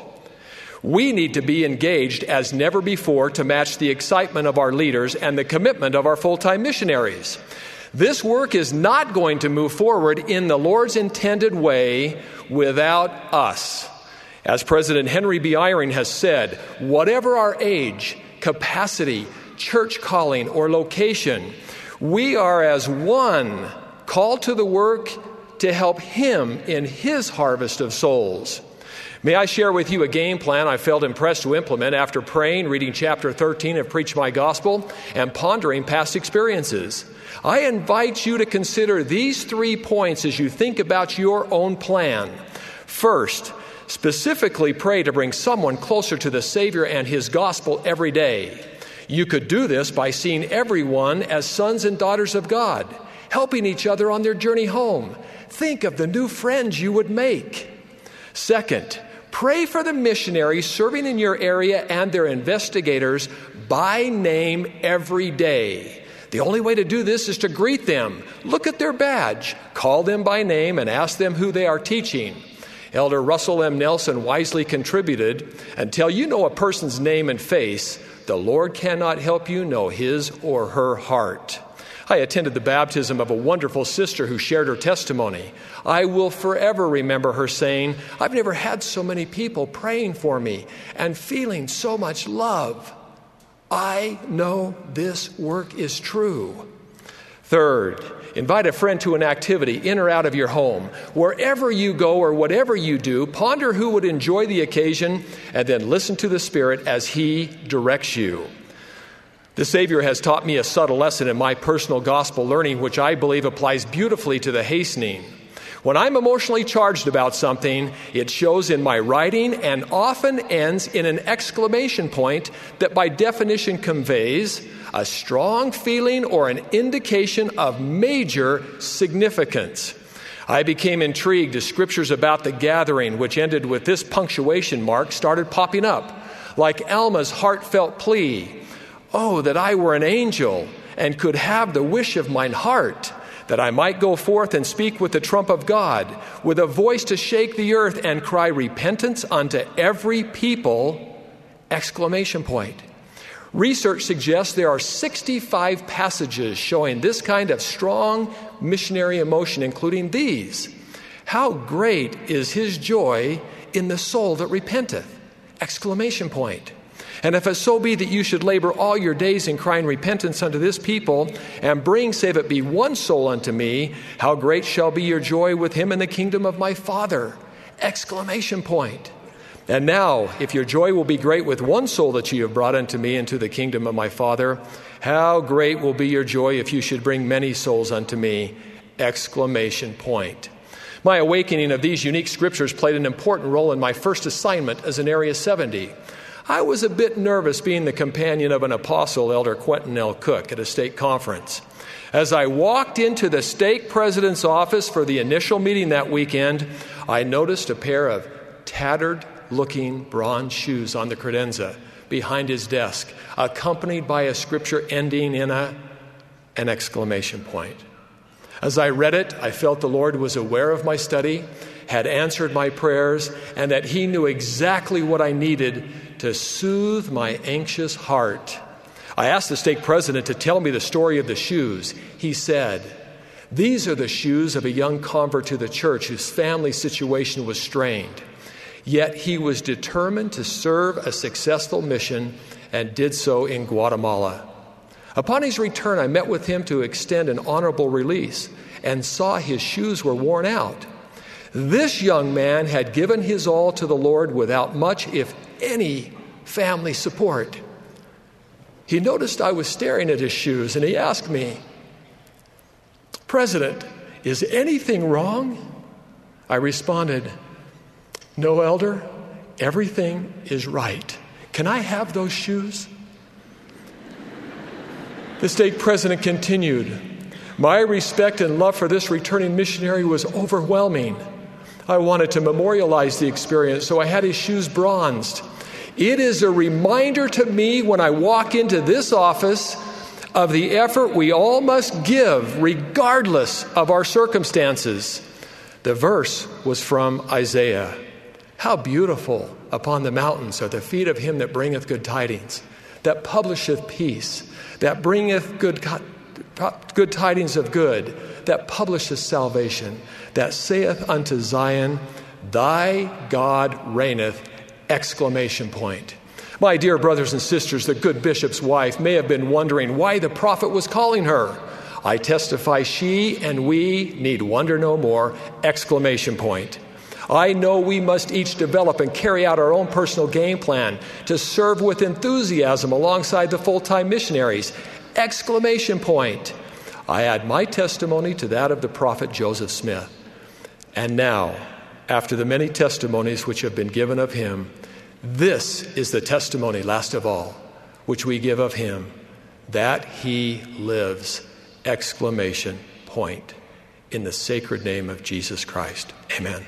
We need to be engaged as never before to match the excitement of our leaders and the commitment of our full-time missionaries. This work is not going to move forward in the Lord's intended way without us. As President Henry B. Eyring has said, whatever our age, capacity, church calling, or location, we are as one called to the work to help Him in His harvest of souls. May I share with you a game plan I felt impressed to implement after praying, reading chapter 13 of Preach My Gospel, and pondering past experiences. I invite you to consider these 3 points as you think about your own plan. First, specifically pray to bring someone closer to the Savior and His gospel every day. You could do this by seeing everyone as sons and daughters of God, helping each other on their journey home. Think of the new friends you would make. Second, pray for the missionaries serving in your area and their investigators by name every day. The only way to do this is to greet them, look at their badge, call them by name, and ask them who they are teaching. Elder Russell M. Nelson wisely contributed, "Until you know a person's name and face, the Lord cannot help you know his or her heart." I attended the baptism of a wonderful sister who shared her testimony. I will forever remember her saying, "I've never had so many people praying for me and feeling so much love. I know this work is true." Third, invite a friend to an activity in or out of your home. Wherever you go or whatever you do, ponder who would enjoy the occasion and then listen to the Spirit as He directs you. The Savior has taught me a subtle lesson in my personal gospel learning, which I believe applies beautifully to the hastening. When I'm emotionally charged about something, it shows in my writing and often ends in an exclamation point that by definition conveys a strong feeling or an indication of major significance. I became intrigued as scriptures about the gathering, which ended with this punctuation mark, started popping up, like Alma's heartfelt plea, "Oh, that I were an angel and could have the wish of mine heart, that I might go forth and speak with the trump of God, with a voice to shake the earth and cry repentance unto every people!" Exclamation point. Research suggests there are 65 passages showing this kind of strong missionary emotion, including these. "How great is his joy in the soul that repenteth!" Exclamation point. "And if it so be that you should labor all your days in crying repentance unto this people, and bring, save it be one soul unto me, how great shall be your joy with him in the kingdom of my Father!" Exclamation point. "And now, if your joy will be great with one soul that you have brought unto me into the kingdom of my Father, how great will be your joy if you should bring many souls unto me!" Exclamation point. My awakening of these unique scriptures played an important role in my first assignment as an Area 70. I was a bit nervous being the companion of an apostle, Elder Quentin L. Cook, at a stake conference. As I walked into the stake president's office for the initial meeting that weekend, I noticed a pair of tattered-looking bronze shoes on the credenza behind his desk, accompanied by a scripture ending in an exclamation point. As I read it, I felt the Lord was aware of my study, had answered my prayers, and that he knew exactly what I needed to soothe my anxious heart. I asked the stake president to tell me the story of the shoes. He said, "These are the shoes of a young convert to the church whose family situation was strained. Yet he was determined to serve a successful mission and did so in Guatemala. Upon his return, I met with him to extend an honorable release and saw his shoes were worn out. This young man had given his all to the Lord without much, if any, family support. He noticed I was staring at his shoes, and he asked me, 'President, is anything wrong?' I responded, 'No, Elder, everything is right. Can I have those shoes?' The stake president continued, 'My respect and love for this returning missionary was overwhelming. I wanted to memorialize the experience, so I had his shoes bronzed. It is a reminder to me when I walk into this office of the effort we all must give regardless of our circumstances.' The verse was from Isaiah. 'How beautiful upon the mountains are the feet of him that bringeth good tidings, that publisheth peace, that bringeth good tidings of good, that publisheth salvation, that saith unto Zion, thy God reigneth!' Exclamation point. My dear brothers and sisters, the good bishop's wife may have been wondering why the prophet was calling her. I testify she and we need wonder no more! Exclamation point. I know we must each develop and carry out our own personal game plan to serve with enthusiasm alongside the full-time missionaries. Exclamation point. I add my testimony to that of the prophet Joseph Smith. And now, after the many testimonies which have been given of him, this is the testimony, last of all, which we give of him, that he lives! Exclamation point. In the sacred name of Jesus Christ. Amen.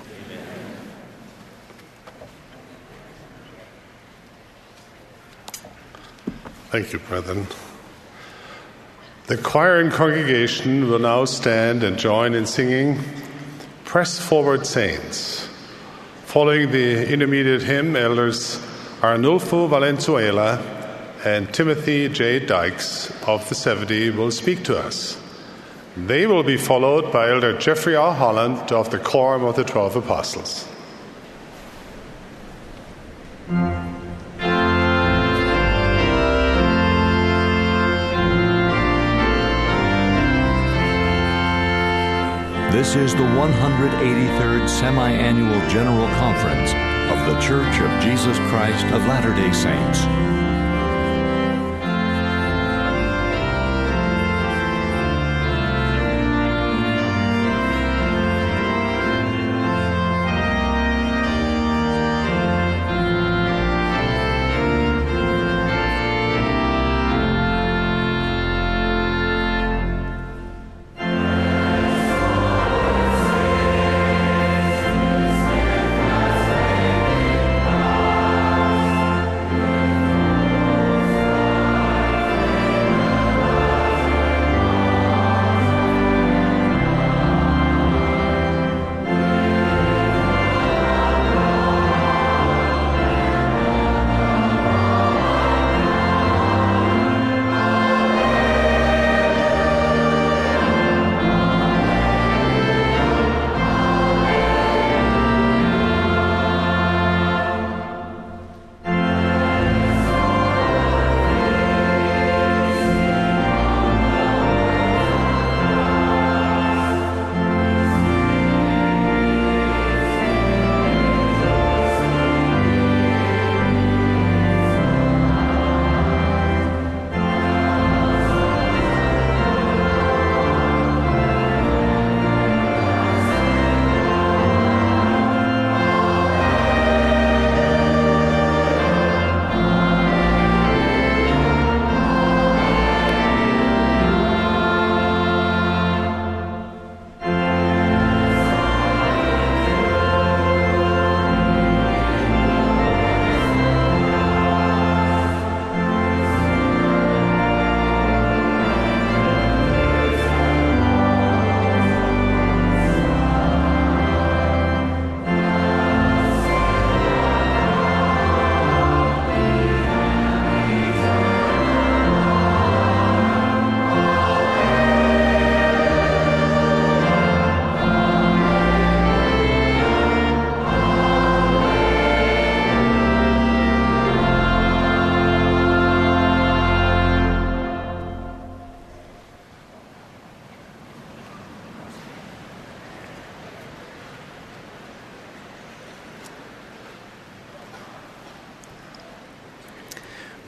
Thank you, brethren. The choir and congregation will now stand and join in singing Press Forward Saints. Following the intermediate hymn, elders Arnulfo Valenzuela and Timothy J. Dykes of the 70 will speak to us. They will be followed by Elder Jeffrey R. Holland of the Quorum of the 12 Apostles.
This is the 183rd Semi-Annual General Conference of the Church of Jesus Christ of Latter-day Saints.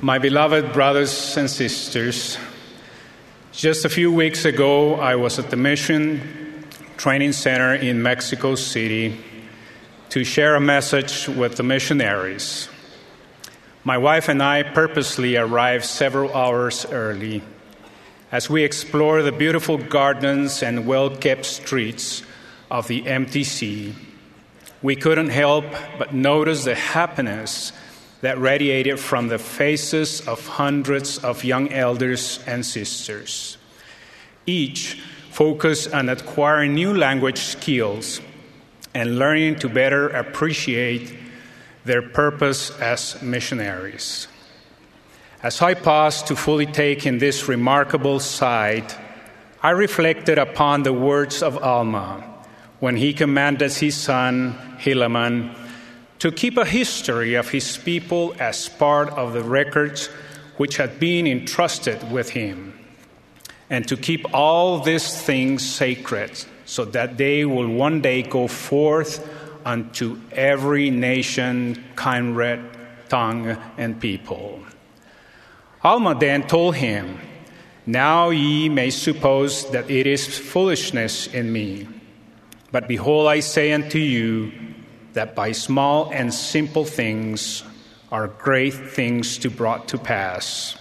My beloved brothers and sisters, just a few weeks ago, I was at the Mission Training Center in Mexico City to share a message with the missionaries. My wife and I purposely arrived several hours early as we explore the beautiful gardens and well-kept streets of the MTC. We couldn't help but notice the happiness that radiated from the faces of hundreds of young elders and sisters, each focused on acquiring new language skills and learning to better appreciate their purpose as missionaries. As I paused to fully take in this remarkable sight, I reflected upon the words of Alma when he commanded his son, Helaman, to keep a history of his people as part of the records which had been entrusted with him, and to keep all these things sacred, so that they will one day go forth unto every nation, kindred, tongue, and people. Alma then told him, "Now ye may suppose that it is foolishness in me, but behold, I say unto you, that by small and simple things are great things to brought to pass.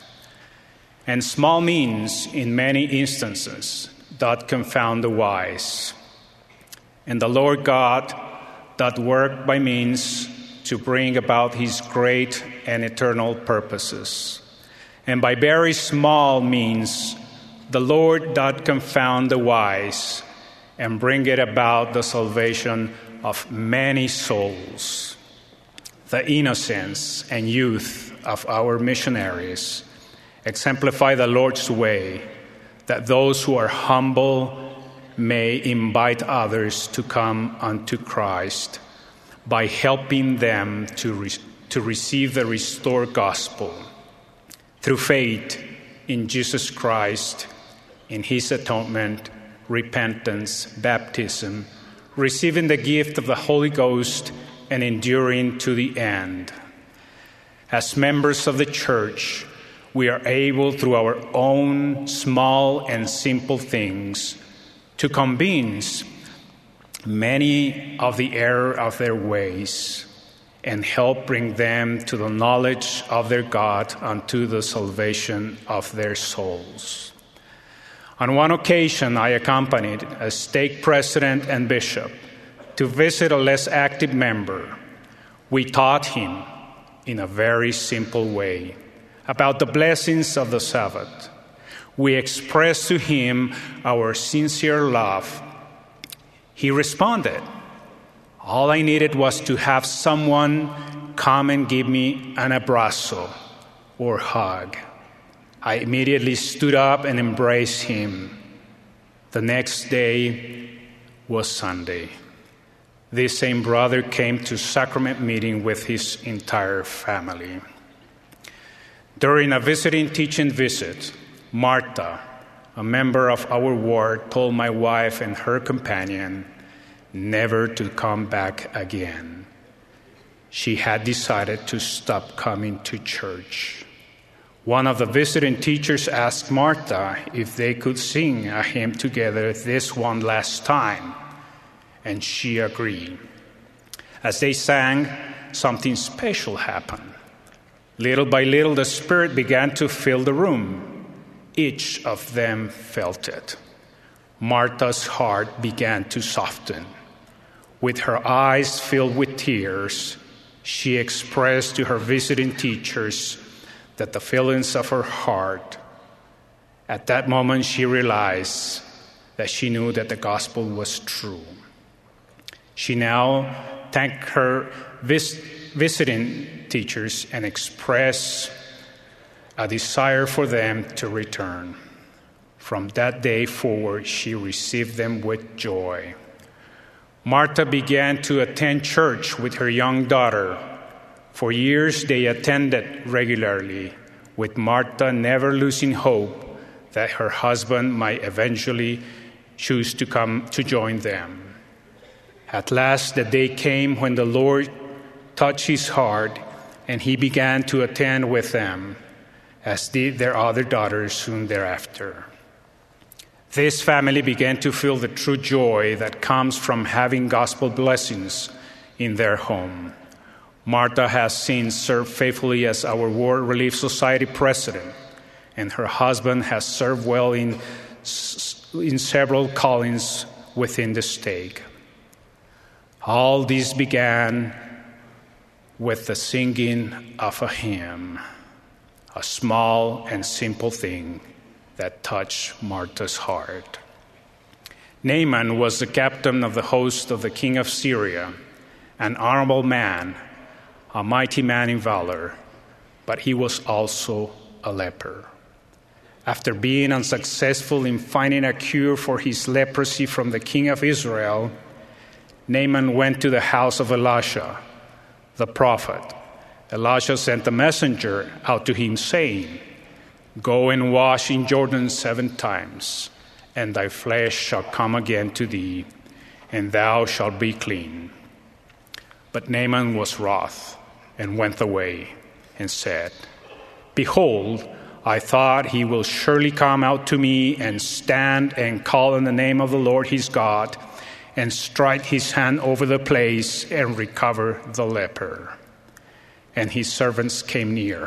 And small means, in many instances, doth confound the wise. And the Lord God doth work by means to bring about his great and eternal purposes. And by very small means, the Lord doth confound the wise, and bring it about the salvation of many souls." The innocence and youth of our missionaries exemplify the Lord's way, that those who are humble may invite others to come unto Christ by helping them to receive the restored gospel through faith in Jesus Christ, in his atonement, repentance, baptism, receiving the gift of the Holy Ghost, and enduring to the end. As members of the church, we are able, through our own small and simple things, to convince many of the error of their ways and help bring them to the knowledge of their God unto the salvation of their souls. On one occasion, I accompanied a stake president and bishop to visit a less active member. We taught him, in a very simple way, about the blessings of the Sabbath. We expressed to him our sincere love. He responded, "All I needed was to have someone come and give me an abrazo or hug." I immediately stood up and embraced him. The next day was Sunday. This same brother came to sacrament meeting with his entire family. During a visiting teaching visit, Martha, a member of our ward, told my wife and her companion never to come back again. She had decided to stop coming to church. One of the visiting teachers asked Martha if they could sing a hymn together this one last time, and she agreed. As they sang, something special happened. Little by little, the Spirit began to fill the room. Each of them felt it. Martha's heart began to soften. With her eyes filled with tears, she expressed to her visiting teachers that the feelings of her heart. At that moment, she realized that she knew that the gospel was true. She now thanked her visiting teachers and expressed a desire for them to return. From that day forward, she received them with joy. Martha began to attend church with her young daughter. For years, they attended regularly, with Martha never losing hope that her husband might eventually choose to come to join them. At last, the day came when the Lord touched his heart, and he began to attend with them. as did their other daughters soon thereafter. This family began to feel the true joy that comes from having gospel blessings in their home. Martha has since served faithfully as our World Relief Society president, and her husband has served well in several callings within the stake. All this began with the singing of a hymn, a small and simple thing that touched Martha's heart. Naaman was the captain of the host of the king of Syria, an honorable man, a mighty man in valor, but he was also a leper. After being unsuccessful in finding a cure for his leprosy from the king of Israel, Naaman went to the house of Elisha, the prophet. Elisha sent a messenger out to him, saying, "Go and wash in Jordan 7 times, and thy flesh shall come again to thee, and thou shalt be clean." But Naaman was wroth, and went away, and said, "Behold, I thought he will surely come out to me, and stand and call on the name of the Lord his God, and strike his hand over the place, and recover the leper." And his servants came near,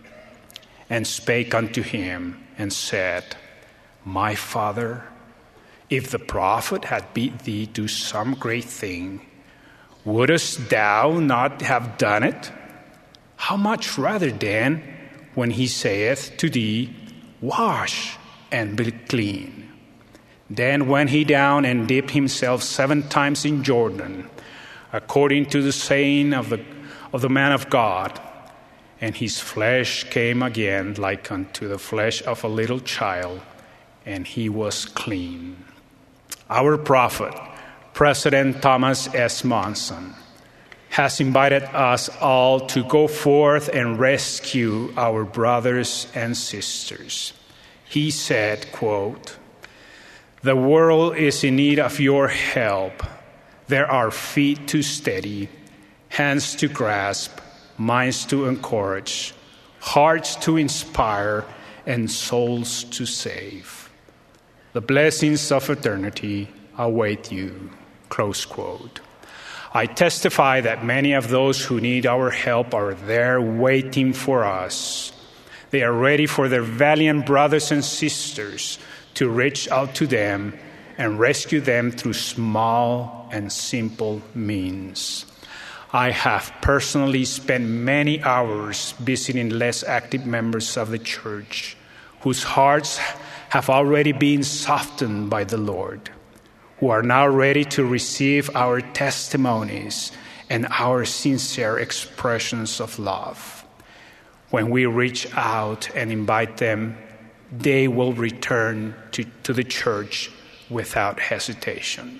and spake unto him, and said, "My father, if the prophet had bid thee do some great thing, wouldest thou not have done it? How much rather then, when he saith to thee, Wash and be clean? Then went he down and dipped himself 7 times in Jordan, according to the saying of the man of God, and his flesh came again like unto the flesh of a little child, and he was clean. Our prophet, President Thomas S. Monson, has invited us all to go forth and rescue our brothers and sisters. He said, quote, "The world is in need of your help. There are feet to steady, hands to grasp, minds to encourage, hearts to inspire, and souls to save. The blessings of eternity await you." Close quote. I testify that many of those who need our help are there waiting for us. They are ready for their valiant brothers and sisters to reach out to them and rescue them through small and simple means. I have personally spent many hours visiting less active members of the church whose hearts have already been softened by the Lord, who are now ready to receive our testimonies and our sincere expressions of love. When we reach out and invite them, they will return to the church without hesitation.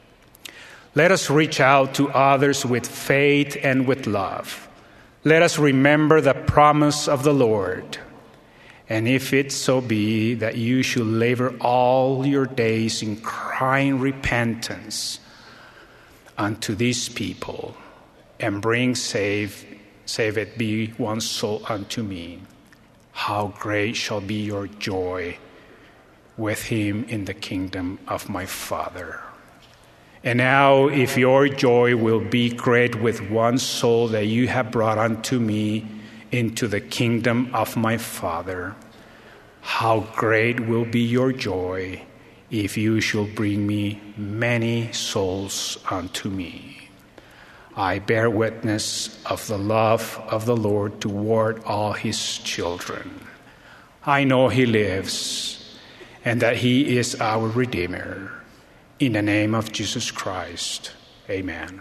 Let us reach out to others with faith and with love. Let us remember the promise of the Lord. And if it so be that you should labor all your days in crying repentance unto these people, and bring save it be one soul unto me, how great shall be your joy with him in the kingdom of my Father. And now, if your joy will be great with one soul that you have brought unto me into the kingdom of my Father, how great will be your joy if you shall bring me many souls unto me. I bear witness of the love of the Lord toward all his children. I know he lives, and that he is our Redeemer. In the name of Jesus Christ, amen.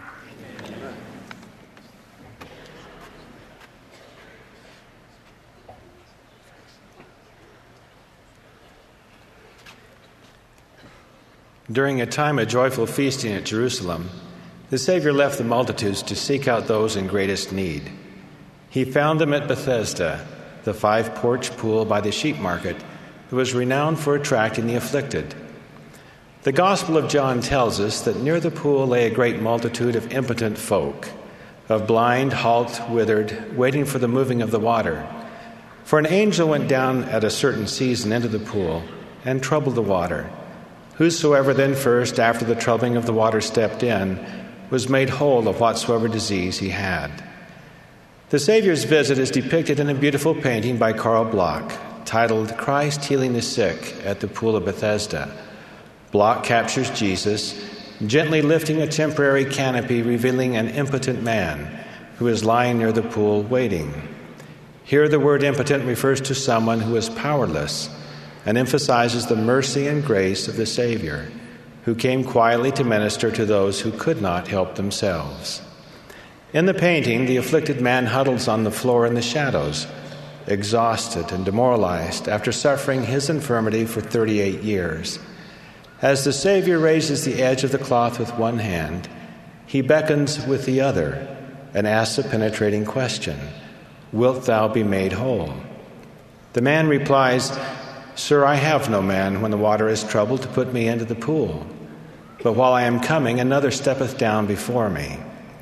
During a time of joyful feasting at Jerusalem, the Savior left the multitudes to seek out those in greatest need. He found them at Bethesda, the 5-porch pool by the sheep market that was renowned for attracting the afflicted. The Gospel of John tells us that near the pool lay a great multitude of impotent folk, of blind, halt, withered, waiting for the moving of the water. For an angel went down at a certain season into the pool and troubled the water. Whosoever then first, after the troubling of the water, stepped in, was made whole of whatsoever disease he had. The Savior's visit is depicted in a beautiful painting by Karl Bloch, titled Christ Healing the Sick at the Pool of Bethesda. Bloch captures Jesus gently lifting a temporary canopy, revealing an impotent man who is lying near the pool waiting. Here the word impotent refers to someone who is powerless and emphasizes the mercy and grace of the Savior, who came quietly to minister to those who could not help themselves. In the painting, the afflicted man huddles on the floor in the shadows, exhausted and demoralized after suffering his infirmity for 38 years. As the Savior raises the edge of the cloth with one hand, he beckons with the other and asks a penetrating question, "Wilt thou be made whole?" The man replies, "Sir, I have no man when the water is troubled to put me into the pool. But while I am coming, another steppeth down before me."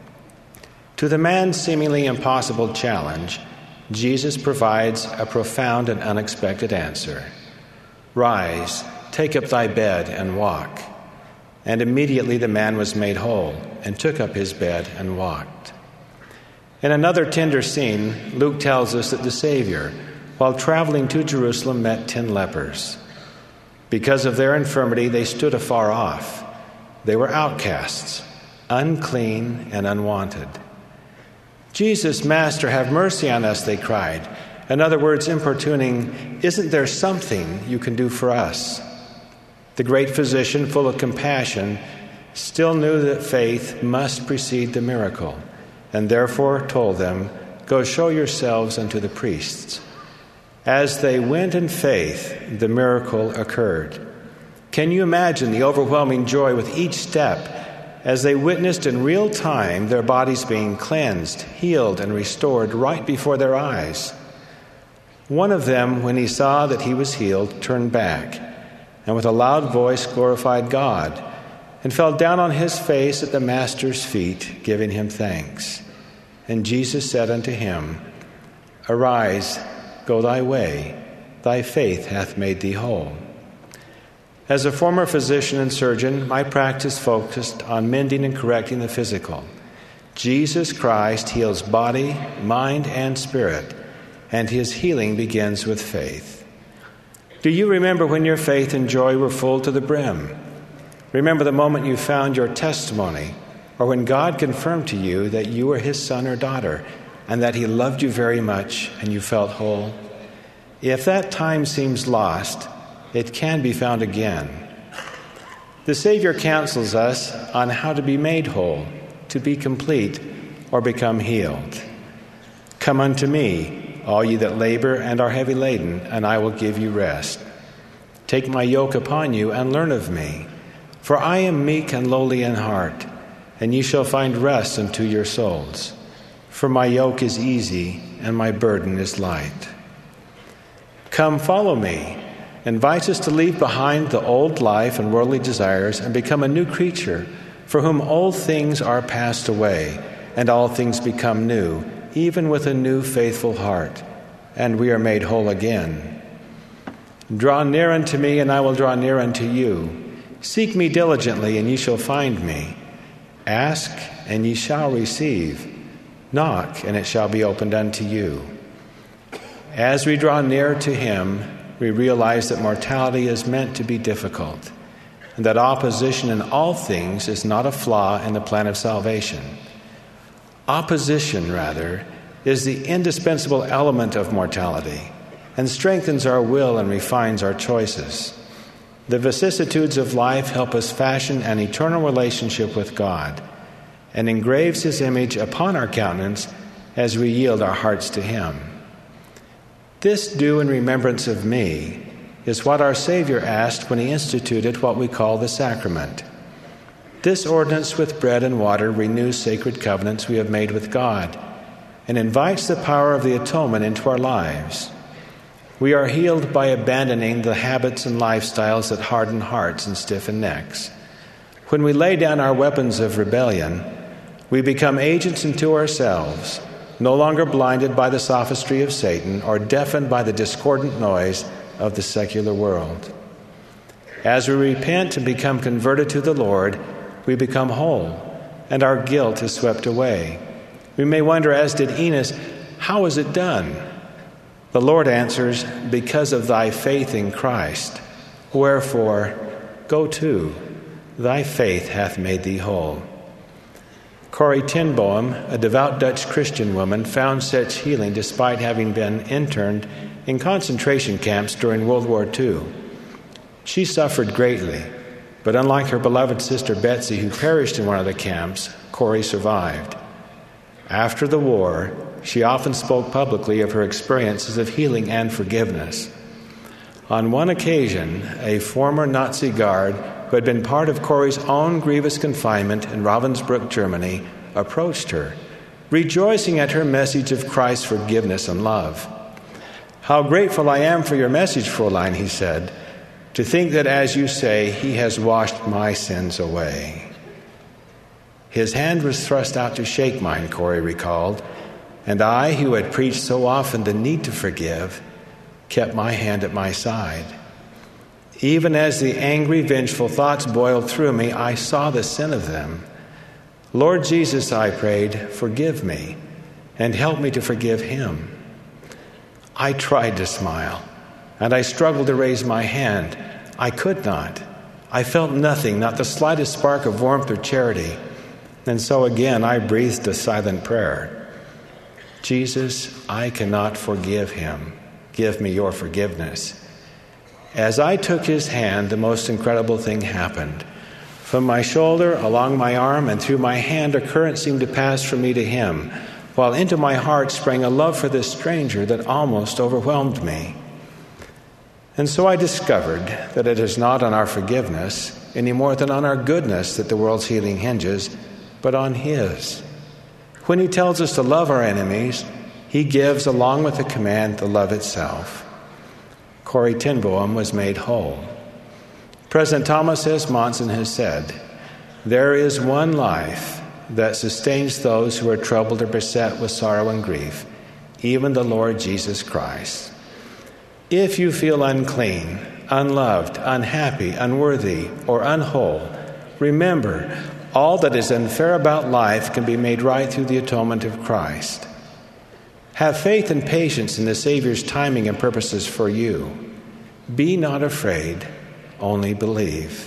To the man's seemingly impossible challenge, Jesus provides a profound and unexpected answer. "Rise, take up thy bed and walk." And immediately the man was made whole and took up his bed and walked. In another tender scene, Luke tells us that the Savior, while traveling to Jerusalem, met 10 lepers. Because of their infirmity, they stood afar off. They were outcasts, unclean and unwanted. "Jesus, Master, have mercy on us," they cried. In other words, importuning, "Isn't there something you can do for us?" The great physician, full of compassion, still knew that faith must precede the miracle, and therefore told them, "Go show yourselves unto the priests." As they went in faith, the miracle occurred. Can you imagine the overwhelming joy with each step as they witnessed in real time their bodies being cleansed, healed, and restored right before their eyes? One of them, when he saw that he was healed, turned back, and with a loud voice glorified God, and fell down on his face at the Master's feet, giving him thanks. And Jesus said unto him, "Arise, go thy way, thy faith hath made thee whole." As a former physician and surgeon, my practice focused on mending and correcting the physical. Jesus Christ heals body, mind, and spirit, and his healing begins with faith. Do you remember when your faith and joy were full to the brim? Remember the moment you found your testimony, or when God confirmed to you that you were his son or daughter, and that he loved you very much and you felt whole? If that time seems lost, it can be found again. The Savior counsels us on how to be made whole, to be complete, or become healed. "Come unto me, all ye that labor and are heavy laden, and I will give you rest. Take my yoke upon you and learn of me, for I am meek and lowly in heart, and ye shall find rest unto your souls. For my yoke is easy and my burden is light." Come, follow me invites us to leave behind the old life and worldly desires and become a new creature, for whom old things are passed away, and all things become new, even with a new faithful heart, and we are made whole again. "Draw near unto me, and I will draw near unto you. Seek me diligently, and ye shall find me. Ask, and ye shall receive. Knock, and it shall be opened unto you." As we draw near to him, we realize that mortality is meant to be difficult, and that opposition in all things is not a flaw in the plan of salvation. Opposition, rather, is the indispensable element of mortality, and strengthens our will and refines our choices. The vicissitudes of life help us fashion an eternal relationship with God, and engraves his image upon our countenance as we yield our hearts to him. "This do in remembrance of me" is what our Savior asked when he instituted what we call the sacrament. This ordinance with bread and water renews sacred covenants we have made with God, and invites the power of the atonement into our lives. We are healed by abandoning the habits and lifestyles that harden hearts and stiffen necks. When we lay down our weapons of rebellion, we become agents unto ourselves, no longer blinded by the sophistry of Satan or deafened by the discordant noise of the secular world. As we repent and become converted to the Lord, we become whole, and our guilt is swept away. We may wonder, as did Enos, how is it done? The Lord answers, because of thy faith in Christ. Wherefore, go to, thy faith hath made thee whole. Corrie ten Boom, a devout Dutch Christian woman, found such healing despite having been interned in concentration camps during World War II. She suffered greatly, but unlike her beloved sister Betsy, who perished in one of the camps, Corrie survived. After the war, she often spoke publicly of her experiences of healing and forgiveness. On one occasion, a former Nazi guard who had been part of Corrie's own grievous confinement in Ravensbrück, Germany, approached her, rejoicing at her message of Christ's forgiveness and love. "How grateful I am for your message, Fräulein," he said, "to think that, as you say, he has washed my sins away." His hand was thrust out to shake mine, Corrie recalled, and I, who had preached so often the need to forgive, kept my hand at my side. Even as the angry, vengeful thoughts boiled through me, I saw the sin of them. "Lord Jesus," I prayed, "forgive me, and help me to forgive him." I tried to smile, and I struggled to raise my hand. I could not. I felt nothing, not the slightest spark of warmth or charity. And so again I breathed a silent prayer. "Jesus, I cannot forgive him. Give me your forgiveness." As I took his hand, the most incredible thing happened. From my shoulder, along my arm, and through my hand, a current seemed to pass from me to him, while into my heart sprang a love for this stranger that almost overwhelmed me. And so I discovered that it is not on our forgiveness, any more than on our goodness, that the world's healing hinges, but on his. When he tells us to love our enemies, he gives, along with the command, the love itself. Corrie ten Boom was made whole. President Thomas S. Monson has said, "There is one life that sustains those who are troubled or beset with sorrow and grief, even the Lord Jesus Christ." If you feel unclean, unloved, unhappy, unworthy, or unwhole, remember, all that is unfair about life can be made right through the atonement of Christ. Have faith and patience in the Savior's timing and purposes for you. Be not afraid, only believe.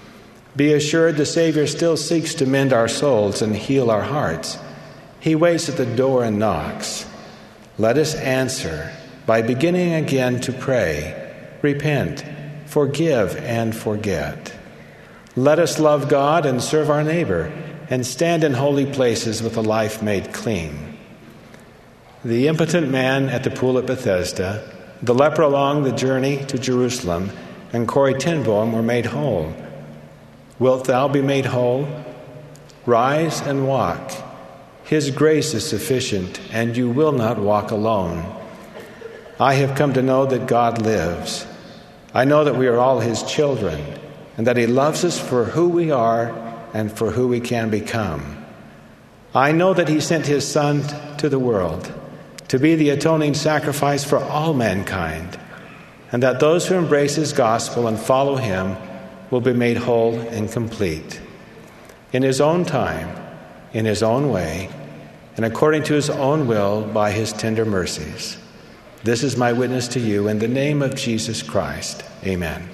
Be assured the Savior still seeks to mend our souls and heal our hearts. He waits at the door and knocks. Let us answer by beginning again to pray, repent, forgive, and forget. Let us love God and serve our neighbor and stand in holy places with a life made clean. The impotent man at the pool at Bethesda, the leper along the journey to Jerusalem, and Corrie ten Boom were made whole. Wilt thou be made whole? Rise and walk. His grace is sufficient, and you will not walk alone. I have come to know that God lives. I know that we are all his children, and that he loves us for who we are and for who we can become. I know that he sent his Son to the world to be the atoning sacrifice for all mankind, and that those who embrace his gospel and follow him will be made whole and complete. In his own time, in his own way, and according to his own will by his tender mercies. This is my witness to you in the name of Jesus Christ. Amen.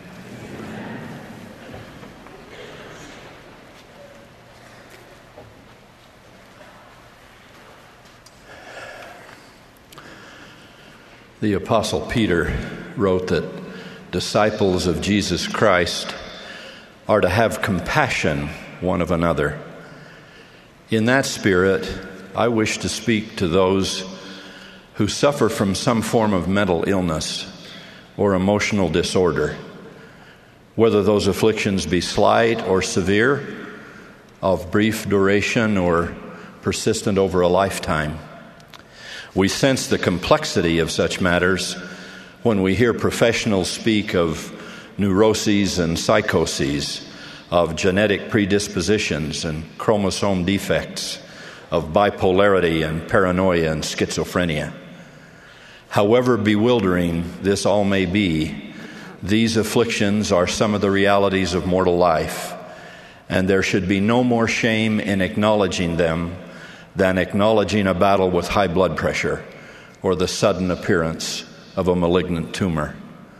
The Apostle Peter wrote that disciples of Jesus Christ are to have compassion one of another. In that spirit, I wish to speak to those who suffer from some form of mental illness or emotional disorder, whether those afflictions be slight or severe, of brief duration or persistent over a lifetime. We sense the complexity of such matters when we hear professionals speak of neuroses and psychoses, of genetic predispositions and chromosome defects, of bipolarity and paranoia and schizophrenia. However bewildering this all may be, these afflictions are some of the realities of mortal life, and there should be no more shame in acknowledging them than acknowledging a battle with high blood pressure or the sudden appearance of a malignant tumor.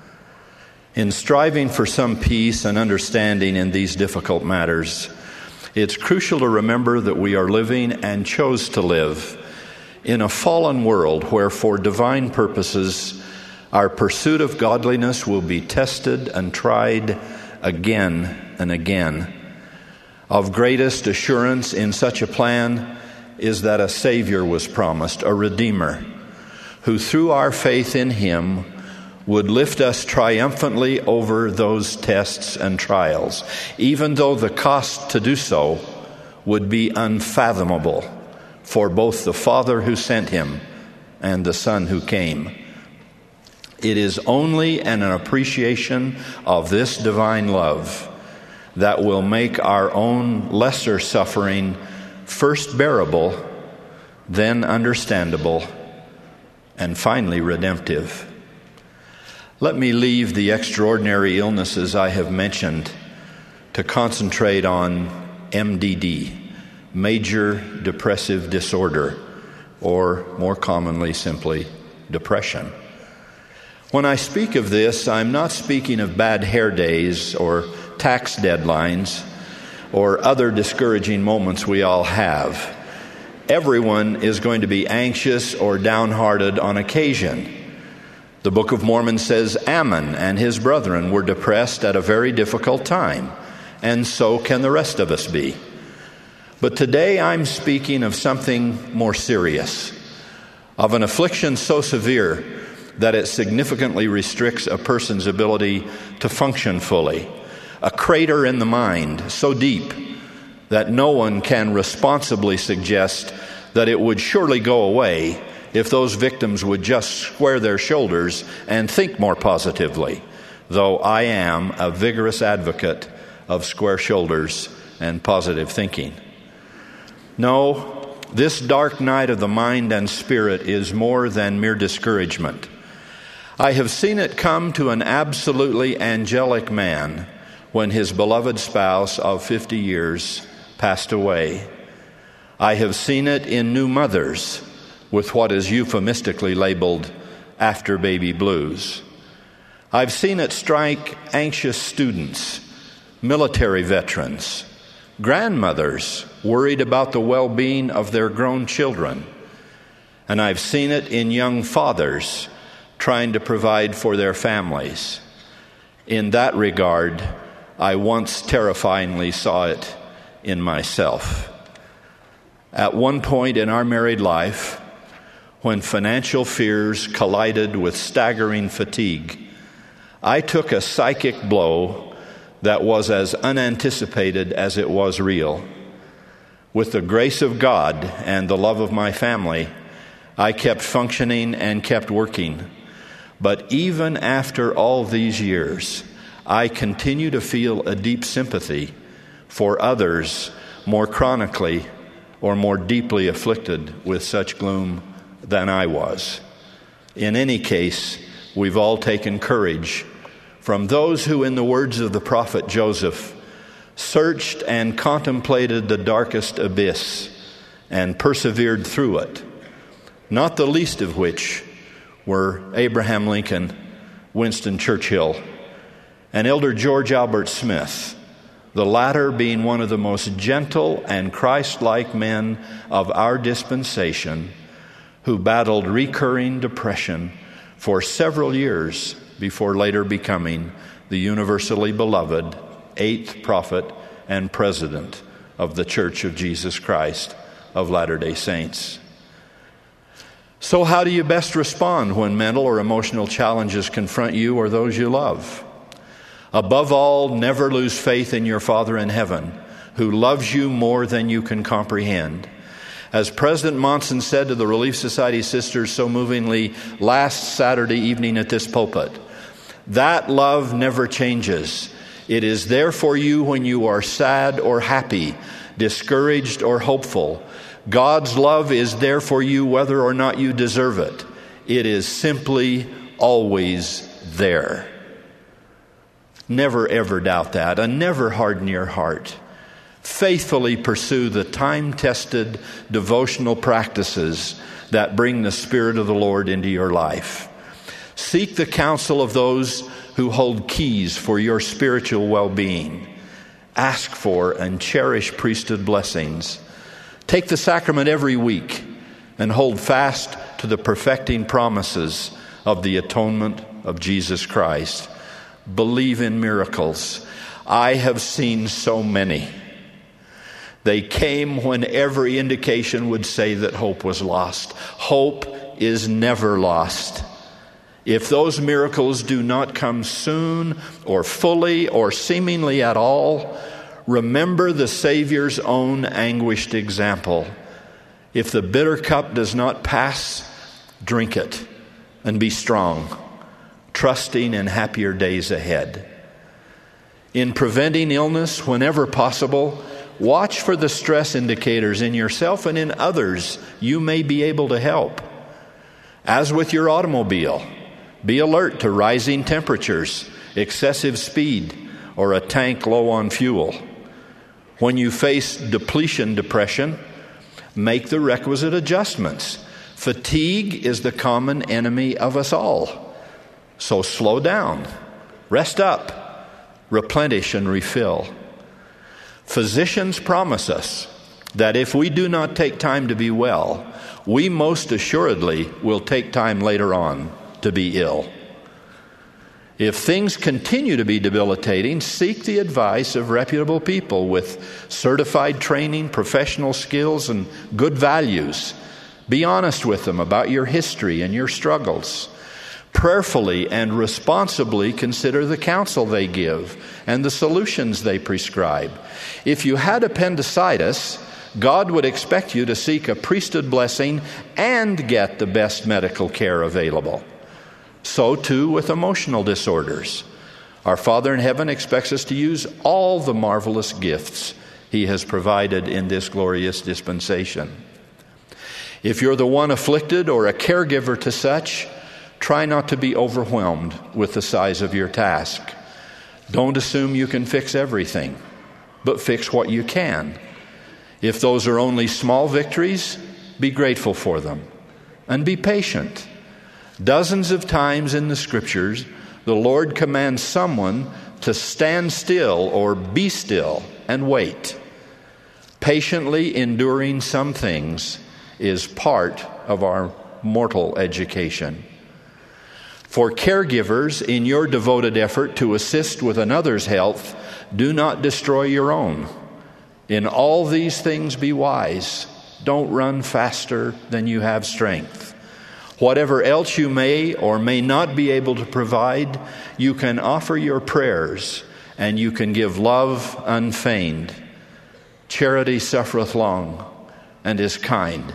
In striving for some peace and understanding in these difficult matters, it's crucial to remember that we are living and chose to live in a fallen world where, for divine purposes, our pursuit of godliness will be tested and tried again and again. Of greatest assurance in such a plan is that a Savior was promised, a Redeemer, who through our faith in Him would lift us triumphantly over those tests and trials, even though the cost to do so would be unfathomable for both the Father who sent Him and the Son who came. It is only an appreciation of this divine love that will make our own lesser suffering first bearable, then understandable, and finally redemptive. Let me leave the extraordinary illnesses I have mentioned to concentrate on MDD, major depressive disorder, or more commonly simply, depression. When I speak of this, I'm not speaking of bad hair days or tax deadlines or other discouraging moments we all have. Everyone is going to be anxious or downhearted on occasion. The Book of Mormon says Ammon and his brethren were depressed at a very difficult time, and so can the rest of us be. But today I'm speaking of something more serious, of an affliction so severe that it significantly restricts a person's ability to function fully, a crater in the mind so deep that no one can responsibly suggest that it would surely go away if those victims would just square their shoulders and think more positively, though I am a vigorous advocate of square shoulders and positive thinking. No, this dark night of the mind and spirit is more than mere discouragement. I have seen it come to an absolutely angelic man when his beloved spouse of 50 years passed away. I have seen it in new mothers with what is euphemistically labeled after baby blues. I've seen it strike anxious students, military veterans, grandmothers worried about the well-being of their grown children. And I've seen it in young fathers trying to provide for their families. In that regard, I once terrifyingly saw it in myself. At one point in our married life, when financial fears collided with staggering fatigue, I took a psychic blow that was as unanticipated as it was real. With the grace of God and the love of my family, I kept functioning and kept working. But even after all these years, I continue to feel a deep sympathy for others more chronically or more deeply afflicted with such gloom than I was. In any case, we've all taken courage from those who, in the words of the prophet Joseph, searched and contemplated the darkest abyss and persevered through it, not the least of which were Abraham Lincoln, Winston Churchill, and Elder George Albert Smith, the latter being one of the most gentle and Christ-like men of our dispensation, who battled recurring depression for several years before later becoming the universally beloved 8th prophet and president of the Church of Jesus Christ of Latter-day Saints. So how do you best respond when mental or emotional challenges confront you or those you love? Above all, never lose faith in your Father in heaven, who loves you more than you can comprehend. As President Monson said to the Relief Society sisters so movingly last Saturday evening at this pulpit, that love never changes. It is there for you when you are sad or happy, discouraged or hopeful, God's love is there for you whether or not you deserve it. It is simply always there. Never ever doubt that, and never harden your heart. Faithfully pursue the time-tested devotional practices that bring the Spirit of the Lord into your life. Seek the counsel of those who hold keys for your spiritual well-being. Ask for and cherish priesthood blessings. Take the sacrament every week and hold fast to the perfecting promises of the atonement of Jesus Christ. Believe in miracles. I have seen so many. They came when every indication would say that hope was lost. Hope is never lost. If those miracles do not come soon or fully or seemingly at all, remember the Savior's own anguished example. If the bitter cup does not pass, drink it and be strong, trusting in happier days ahead. In preventing illness whenever possible, watch for the stress indicators in yourself and in others you may be able to help. As with your automobile, be alert to rising temperatures, excessive speed, or a tank low on fuel. When you face depletion depression, make the requisite adjustments. Fatigue is the common enemy of us all. So slow down, rest up, replenish and refill. Physicians promise us that if we do not take time to be well, we most assuredly will take time later on to be ill. If things continue to be debilitating, seek the advice of reputable people with certified training, professional skills, and good values. Be honest with them about your history and your struggles. Prayerfully and responsibly consider the counsel they give and the solutions they prescribe. If you had appendicitis, God would expect you to seek a priesthood blessing and get the best medical care available. So too with emotional disorders. Our Father in heaven expects us to use all the marvelous gifts He has provided in this glorious dispensation. If you're the one afflicted or a caregiver to such, try not to be overwhelmed with the size of your task. Don't assume you can fix everything, but fix what you can. If those are only small victories, be grateful for them and be patient. Dozens of times in the Scriptures, the Lord commands someone to stand still or be still and wait. Patiently enduring some things is part of our mortal education. For caregivers, in your devoted effort to assist with another's health, do not destroy your own. In all these things be wise. Don't run faster than you have strength. Whatever else you may or may not be able to provide, you can offer your prayers, and you can give love unfeigned. Charity suffereth long and is kind.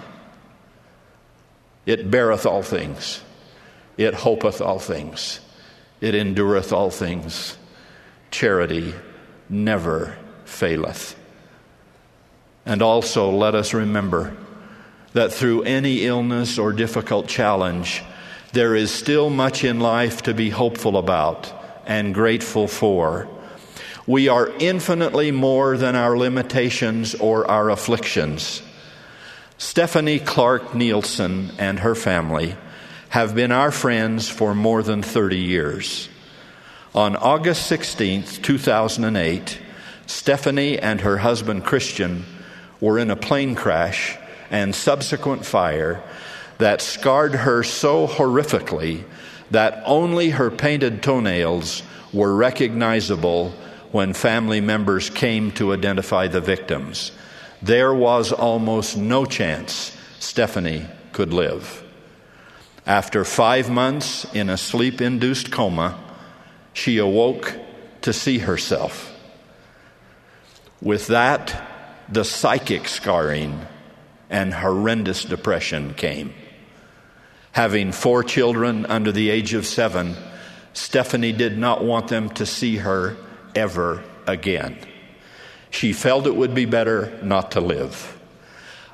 It beareth all things. It hopeth all things. It endureth all things. Charity never faileth. And also let us remember that through any illness or difficult challenge, there is still much in life to be hopeful about and grateful for. We are infinitely more than our limitations or our afflictions. Stephanie Clark Nielsen and her family have been our friends for more than 30 years. On August 16th, 2008, Stephanie and her husband Christian were in a plane crash and subsequent fire that scarred her so horrifically that only her painted toenails were recognizable when family members came to identify the victims. There was almost no chance Stephanie could live. After 5 months in a sleep-induced coma, she awoke to see herself. With that, the psychic scarring and horrendous depression came. Having 4 children under the age of 7, Stephanie did not want them to see her ever again. She felt it would be better not to live.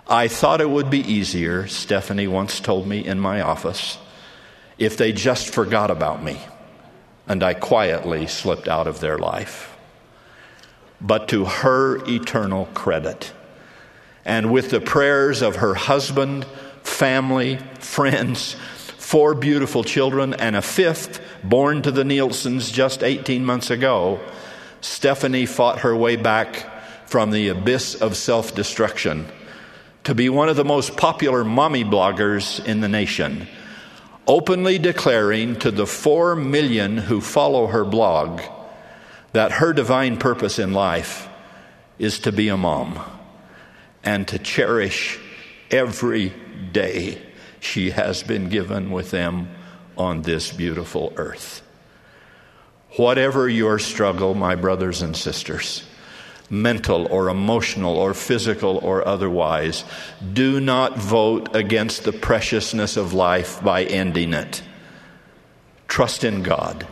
I thought it would be easier, Stephanie once told me in my office, if they just forgot about me and I quietly slipped out of their life. But to her eternal credit, and with the prayers of her husband, family, friends, 4 beautiful children, and a 5th born to the Nielsen's just 18 months ago, Stephanie fought her way back from the abyss of self-destruction to be one of the most popular mommy bloggers in the nation, openly declaring to the 4 million who follow her blog that her divine purpose in life is to be a mom and to cherish every day she has been given with them on this beautiful earth. Whatever your struggle, my brothers and sisters, mental or emotional or physical or otherwise, do not vote against the preciousness of life by ending it. Trust in God.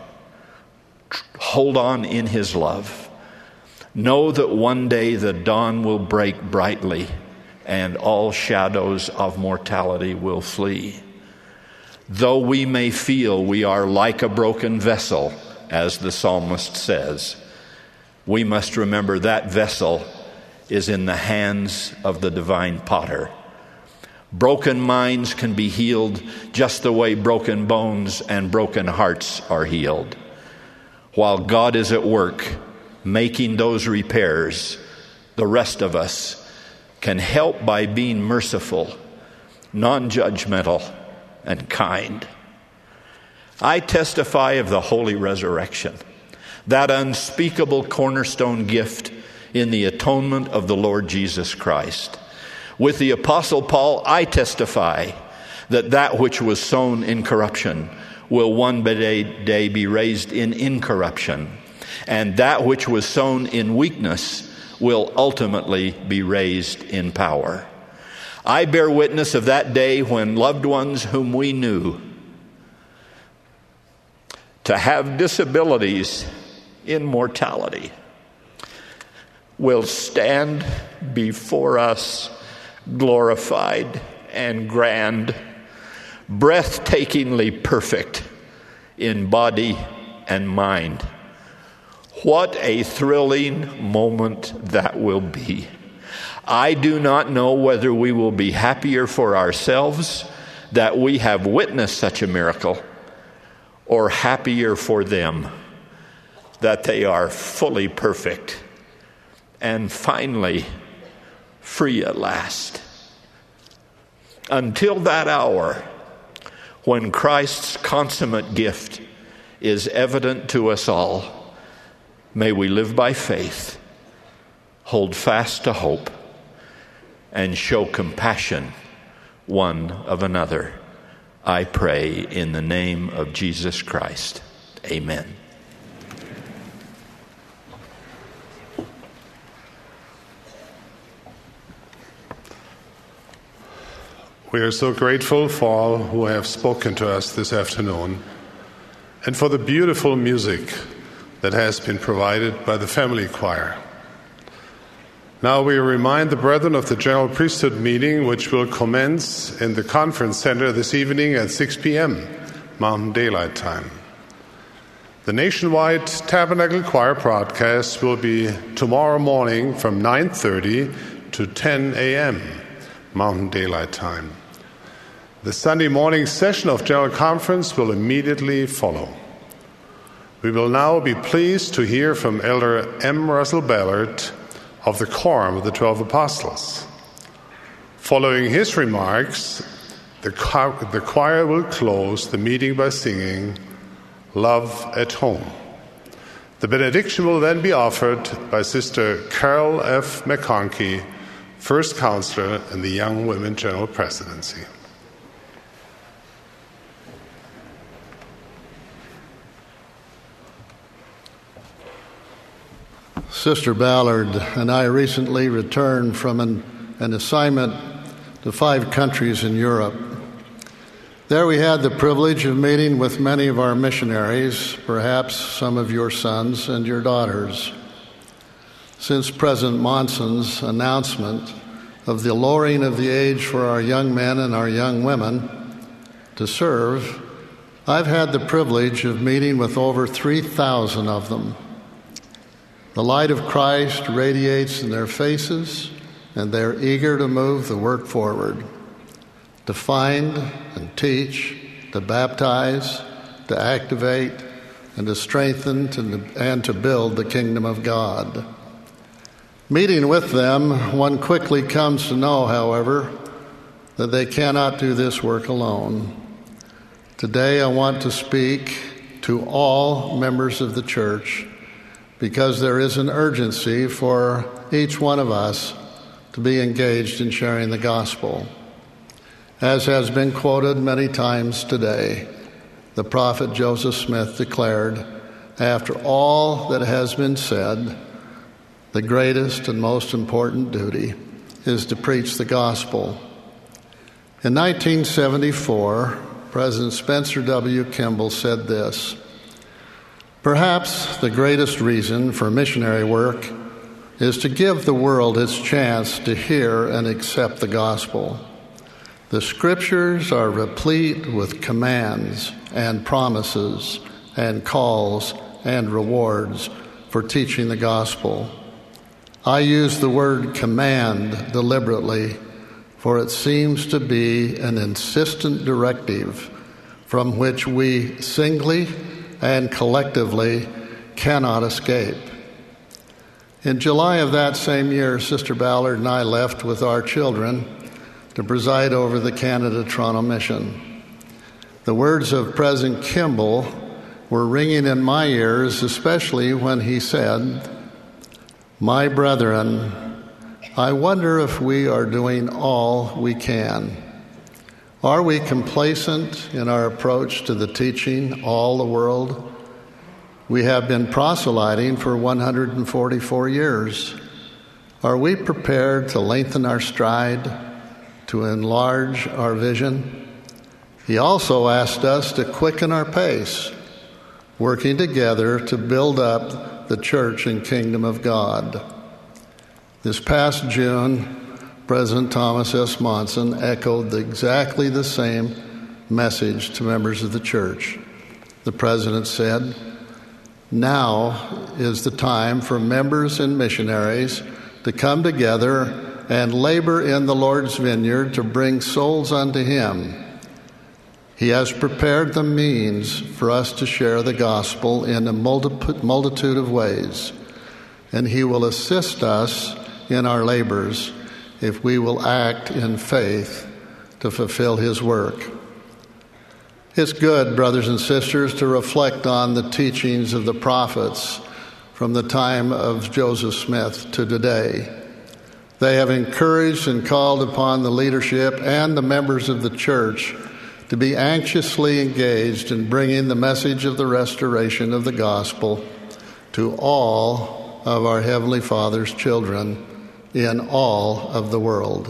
Hold on in His love. Know that one day the dawn will break brightly and all shadows of mortality will flee. Though we may feel we are like a broken vessel, as the psalmist says, we must remember that vessel is in the hands of the divine potter. Broken minds can be healed just the way broken bones and broken hearts are healed. While God is at work making those repairs, the rest of us can help by being merciful, non-judgmental, and kind. I testify of the holy resurrection, that unspeakable cornerstone gift in the atonement of the Lord Jesus Christ. With the Apostle Paul, I testify that that which was sown in corruption will one day be raised in incorruption, and that which was sown in weakness will ultimately be raised in power. I bear witness of that day when loved ones whom we knew to have disabilities in mortality will stand before us glorified and grand, breathtakingly perfect in body and mind. What a thrilling moment that will be. I do not know whether we will be happier for ourselves that we have witnessed such a miracle, or happier for them that they are fully perfect and finally free at last. Until that hour, when Christ's consummate gift is evident to us all, may we live by faith, hold fast to hope, and show compassion one of another. I pray in the name of Jesus Christ. Amen.
We are so grateful for all who have spoken to us this afternoon and for the beautiful music that has been provided by the family choir. Now we remind the brethren of the General Priesthood meeting, which will commence in the conference center this evening at 6 p.m. Mountain Daylight Time. The nationwide Tabernacle Choir broadcast will be tomorrow morning from 9:30 to 10 a.m. Mountain Daylight Time. The Sunday morning session of General Conference will immediately follow. We will now be pleased to hear from Elder M. Russell Ballard of the Quorum of the 12 Apostles. Following his remarks, the choir will close the meeting by singing Love at Home. The benediction will then be offered by Sister Carol F. McConkie, First Counselor in the Young Women General Presidency.
Sister Ballard and I recently returned from an assignment to 5 countries in Europe. There we had the privilege of meeting with many of our missionaries, perhaps some of your sons and your daughters. Since President Monson's announcement of the lowering of the age for our young men and our young women to serve, I've had the privilege of meeting with over 3,000 of them. The light of Christ radiates in their faces, and they're eager to move the work forward, to find and teach, to baptize, to activate, and to strengthen and to build the kingdom of God. Meeting with them, one quickly comes to know, however, that they cannot do this work alone. Today I want to speak to all members of the church because there is an urgency for each one of us to be engaged in sharing the gospel. As has been quoted many times today, the prophet Joseph Smith declared, after all that has been said, the greatest and most important duty is to preach the gospel. In 1974, President Spencer W. Kimball said this, "Perhaps the greatest reason for missionary work is to give the world its chance to hear and accept the gospel. The scriptures are replete with commands and promises and calls and rewards for teaching the gospel. I use the word command deliberately, for it seems to be an insistent directive from which we singly and collectively cannot escape." In July of that same year, Sister Ballard and I left with our children to preside over the Canada-Toronto mission. The words of President Kimball were ringing in my ears, especially when he said, "My brethren, I wonder if we are doing all we can. Are we complacent in our approach to the teaching all the world? We have been proselyting for 144 years. Are we prepared to lengthen our stride, to enlarge our vision?" He also asked us to quicken our pace, working together to build up the church and kingdom of God. This past June, President Thomas S. Monson echoed exactly the same message to members of the church. The President said, "Now is the time for members and missionaries to come together and labor in the Lord's vineyard to bring souls unto Him. He has prepared the means for us to share the gospel in a multitude of ways, and He will assist us in our labors if we will act in faith to fulfill His work." It's good, brothers and sisters, to reflect on the teachings of the prophets from the time of Joseph Smith to today. They have encouraged and called upon the leadership and the members of the church to be anxiously engaged in bringing the message of the restoration of the gospel to all of our Heavenly Father's children in all of the world.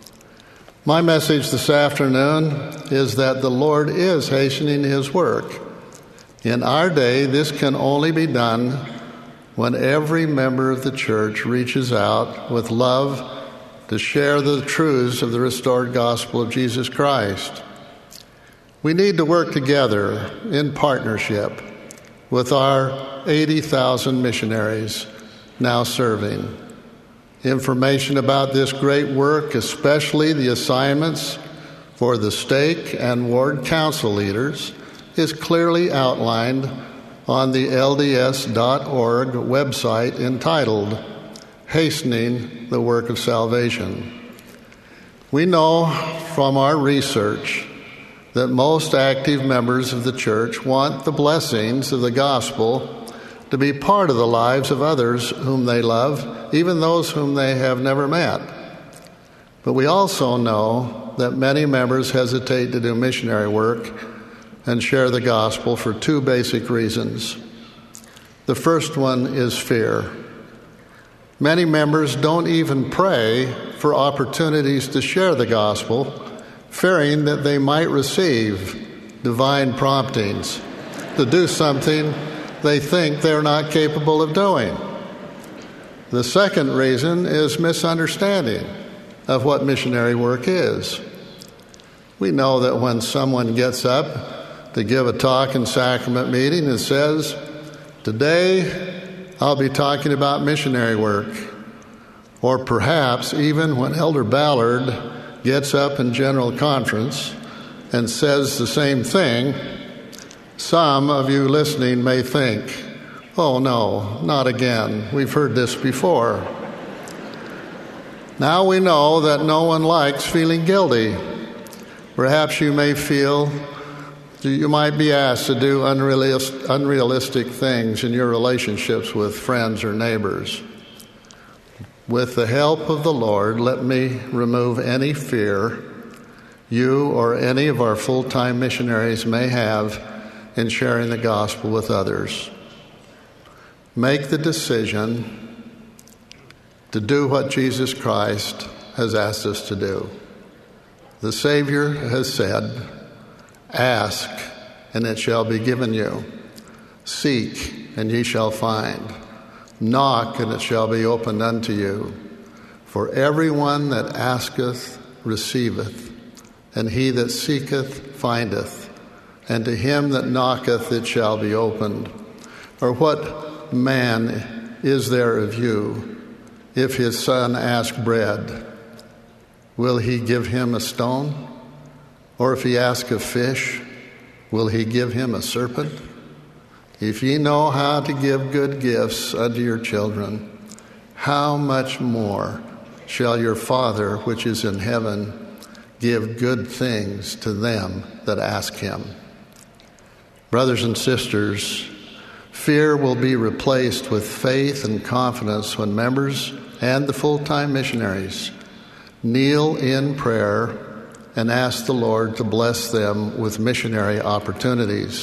My message this afternoon is that the Lord is hastening His work. In our day, this can only be done when every member of the church reaches out with love to share the truths of the restored gospel of Jesus Christ. We need to work together in partnership with our 80,000 missionaries now serving. Information about this great work, especially the assignments for the stake and ward council leaders, is clearly outlined on the LDS.org website entitled Hastening the Work of Salvation. We know from our research that most active members of the church want the blessings of the gospel to be part of the lives of others whom they love, even those whom they have never met. But we also know that many members hesitate to do missionary work and share the gospel for two basic reasons. The first one is fear. Many members don't even pray for opportunities to share the gospel, fearing that they might receive divine promptings to do something they think they're not capable of doing. The second reason is misunderstanding, of what missionary work is. We know that when someone gets up to give a talk in sacrament meeting and says, "Today I'll be talking about missionary work," or perhaps even when Elder Ballard gets up in general conference and says the same thing, some of you listening may think, "Oh no, not again. We've heard this before." Now we know that no one likes feeling guilty. Perhaps you may feel you might be asked to do unrealistic things in your relationships with friends or neighbors. With the help of the Lord, let me remove any fear you or any of our full-time missionaries may have in sharing the gospel with others. Make the decision to do what Jesus Christ has asked us to do. The Savior has said, "Ask, and it shall be given you. Seek, and ye shall find. Knock, and it shall be opened unto you. For everyone that asketh receiveth, and he that seeketh findeth, and to him that knocketh it shall be opened." Or what man is there of you, if his son ask bread, will he give him a stone? Or if he ask a fish, will he give him a serpent? If ye know how to give good gifts unto your children, how much more shall your Father which is in heaven give good things to them that ask him? Brothers and sisters, fear will be replaced with faith and confidence when members and the full-time missionaries kneel in prayer and ask the Lord to bless them with missionary opportunities.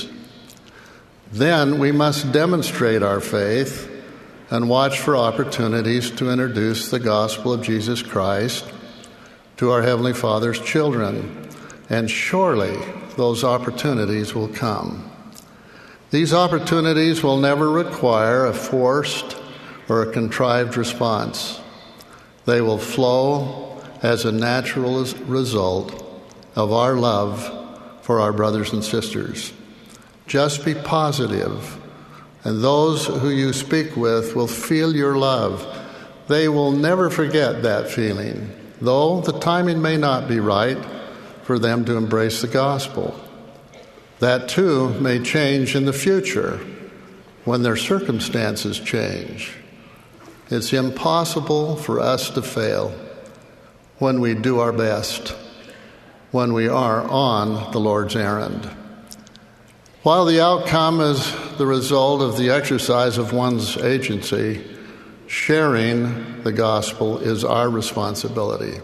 Then we must demonstrate our faith and watch for opportunities to introduce the gospel of Jesus Christ to our Heavenly Father's children, and surely those opportunities will come. These opportunities will never require a forced or a contrived response. They will flow as a natural result of our love for our brothers and sisters. Just be positive, and those who you speak with will feel your love. They will never forget that feeling, though the timing may not be right for them to embrace the gospel. That too may change in the future when their circumstances change. It's impossible for us to fail when we do our best, when we are on the Lord's errand. While the outcome is the result of the exercise of one's agency, sharing the gospel is our responsibility.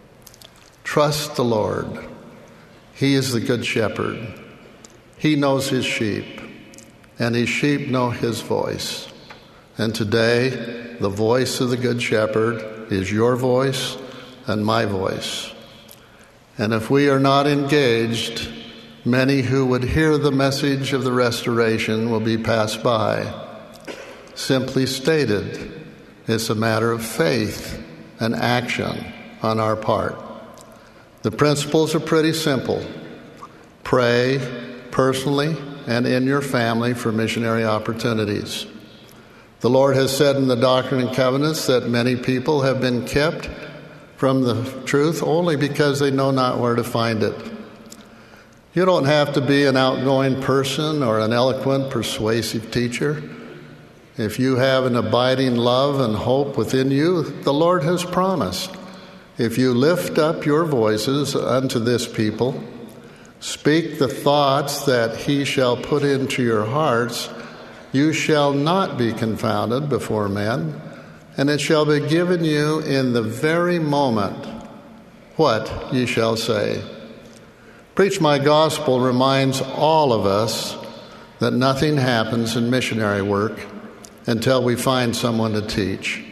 Trust the Lord. He is the good shepherd. He knows his sheep, and his sheep know his voice. And today, the voice of the good shepherd is your voice and my voice. And if we are not engaged, many who would hear the message of the restoration will be passed by. Simply stated, it's a matter of faith and action on our part. The principles are pretty simple. Pray personally and in your family for missionary opportunities. The Lord has said in the Doctrine and Covenants that many people have been kept from the truth only because they know not where to find it. You don't have to be an outgoing person or an eloquent, persuasive teacher. If you have an abiding love and hope within you, the Lord has promised, if you lift up your voices unto this people, speak the thoughts that he shall put into your hearts, you shall not be confounded before men, and it shall be given you in the very moment what ye shall say. Preach My Gospel reminds all of us that nothing happens in missionary work until we find someone to teach.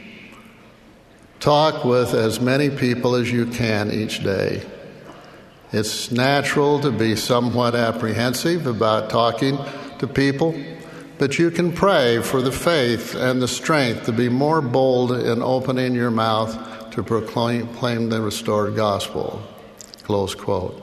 Talk with as many people as you can each day. It's natural to be somewhat apprehensive about talking to people, but you can pray for the faith and the strength to be more bold in opening your mouth to proclaim the restored gospel. Close quote.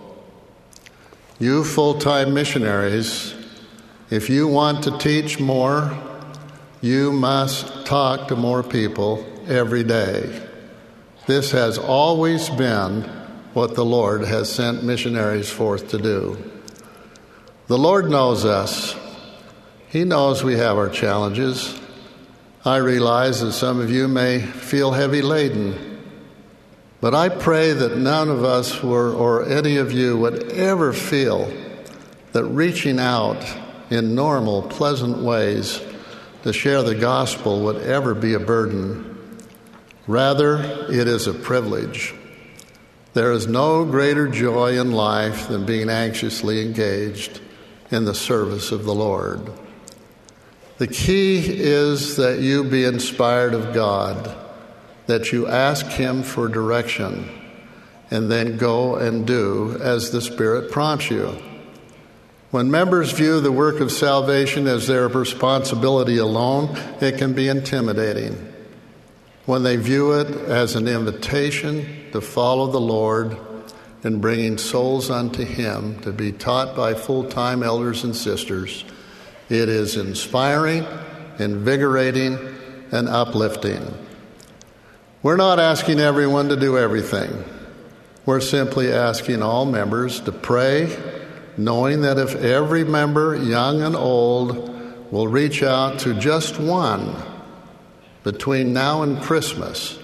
You full-time missionaries, if you want to teach more, you must talk to more people every day. This has always been what the Lord has sent missionaries forth to do. The Lord knows us. He knows we have our challenges. I realize that some of you may feel heavy laden, but I pray that none of us or any of you would ever feel that reaching out in normal, pleasant ways to share the gospel would ever be a burden. Rather, it is a privilege. There is no greater joy in life than being anxiously engaged in the service of the Lord. The key is that you be inspired of God, that you ask Him for direction, and then go and do as the Spirit prompts you. When members view the work of salvation as their responsibility alone, it can be intimidating. When they view it as an invitation to follow the Lord in bringing souls unto Him to be taught by full-time elders and sisters, it is inspiring, invigorating, and uplifting. We're not asking everyone to do everything. We're simply asking all members to pray, knowing that if every member, young and old, will reach out to just one between now and Christmas,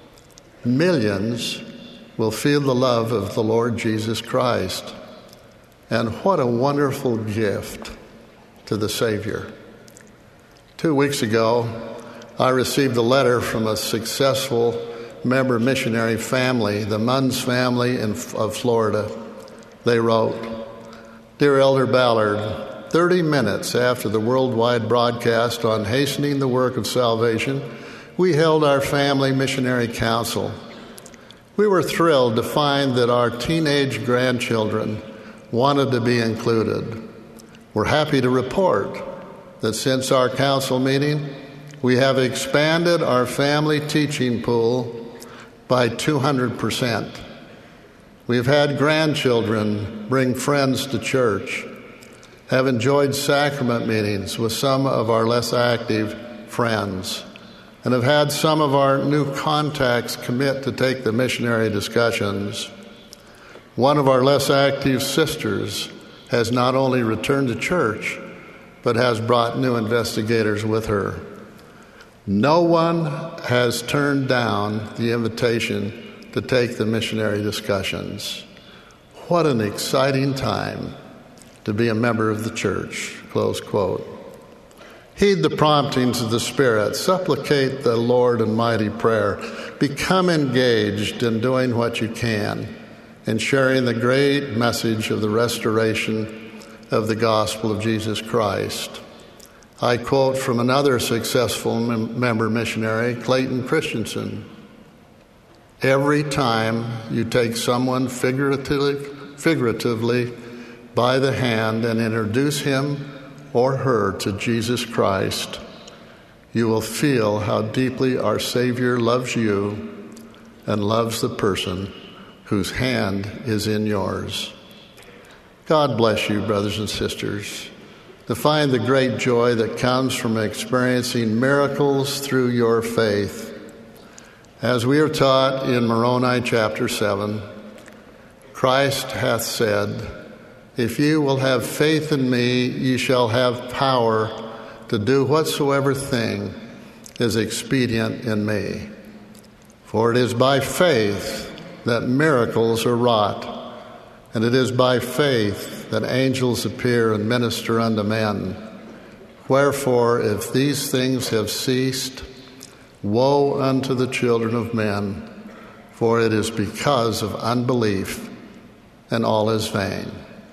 millions will feel the love of the Lord Jesus Christ. And what a wonderful gift to the Savior. 2 weeks ago, I received a letter from a successful member missionary family, the Munns family of Florida. They wrote, "Dear Elder Ballard, 30 minutes after the worldwide broadcast on hastening the work of salvation, we held our family missionary council. We were thrilled to find that our teenage grandchildren wanted to be included. We're happy to report that since our council meeting, we have expanded our family teaching pool by 200%. We've had grandchildren bring friends to church, have enjoyed sacrament meetings with some of our less active friends, and have had some of our new contacts commit to take the missionary discussions. One of our less active sisters has not only returned to church, but has brought new investigators with her. No one has turned down the invitation to take the missionary discussions. What an exciting time to be a member of the church." Close quote. Heed the promptings of the Spirit. Supplicate the Lord in mighty prayer. Become engaged in doing what you can in sharing the great message of the restoration of the gospel of Jesus Christ. I quote from another successful member missionary, Clayton Christensen. "Every time you take someone figuratively by the hand and introduce him or her to Jesus Christ, you will feel how deeply our Savior loves you and loves the person whose hand is in yours." God bless you, brothers and sisters, to find the great joy that comes from experiencing miracles through your faith. As we are taught in Moroni chapter 7, Christ hath said, "If you will have faith in me, ye shall have power to do whatsoever thing is expedient in me. For it is by faith that miracles are wrought, and it is by faith that angels appear and minister unto men. Wherefore, if these things have ceased, woe unto the children of men, for it is because of unbelief, and all is vain."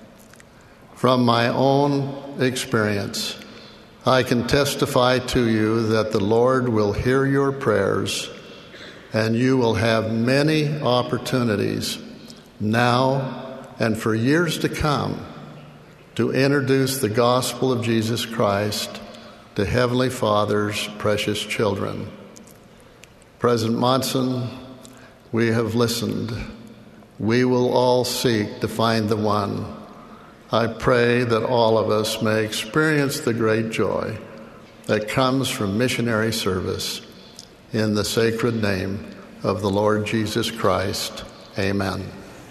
From my own experience, I can testify to you that the Lord will hear your prayers, and you will have many opportunities now and for years to come to introduce the gospel of Jesus Christ to Heavenly Father's precious children. President Monson, We have listened. We will all seek to find the one. I pray that all of us may experience the great joy that comes from missionary service. In the sacred name of the Lord Jesus Christ, amen.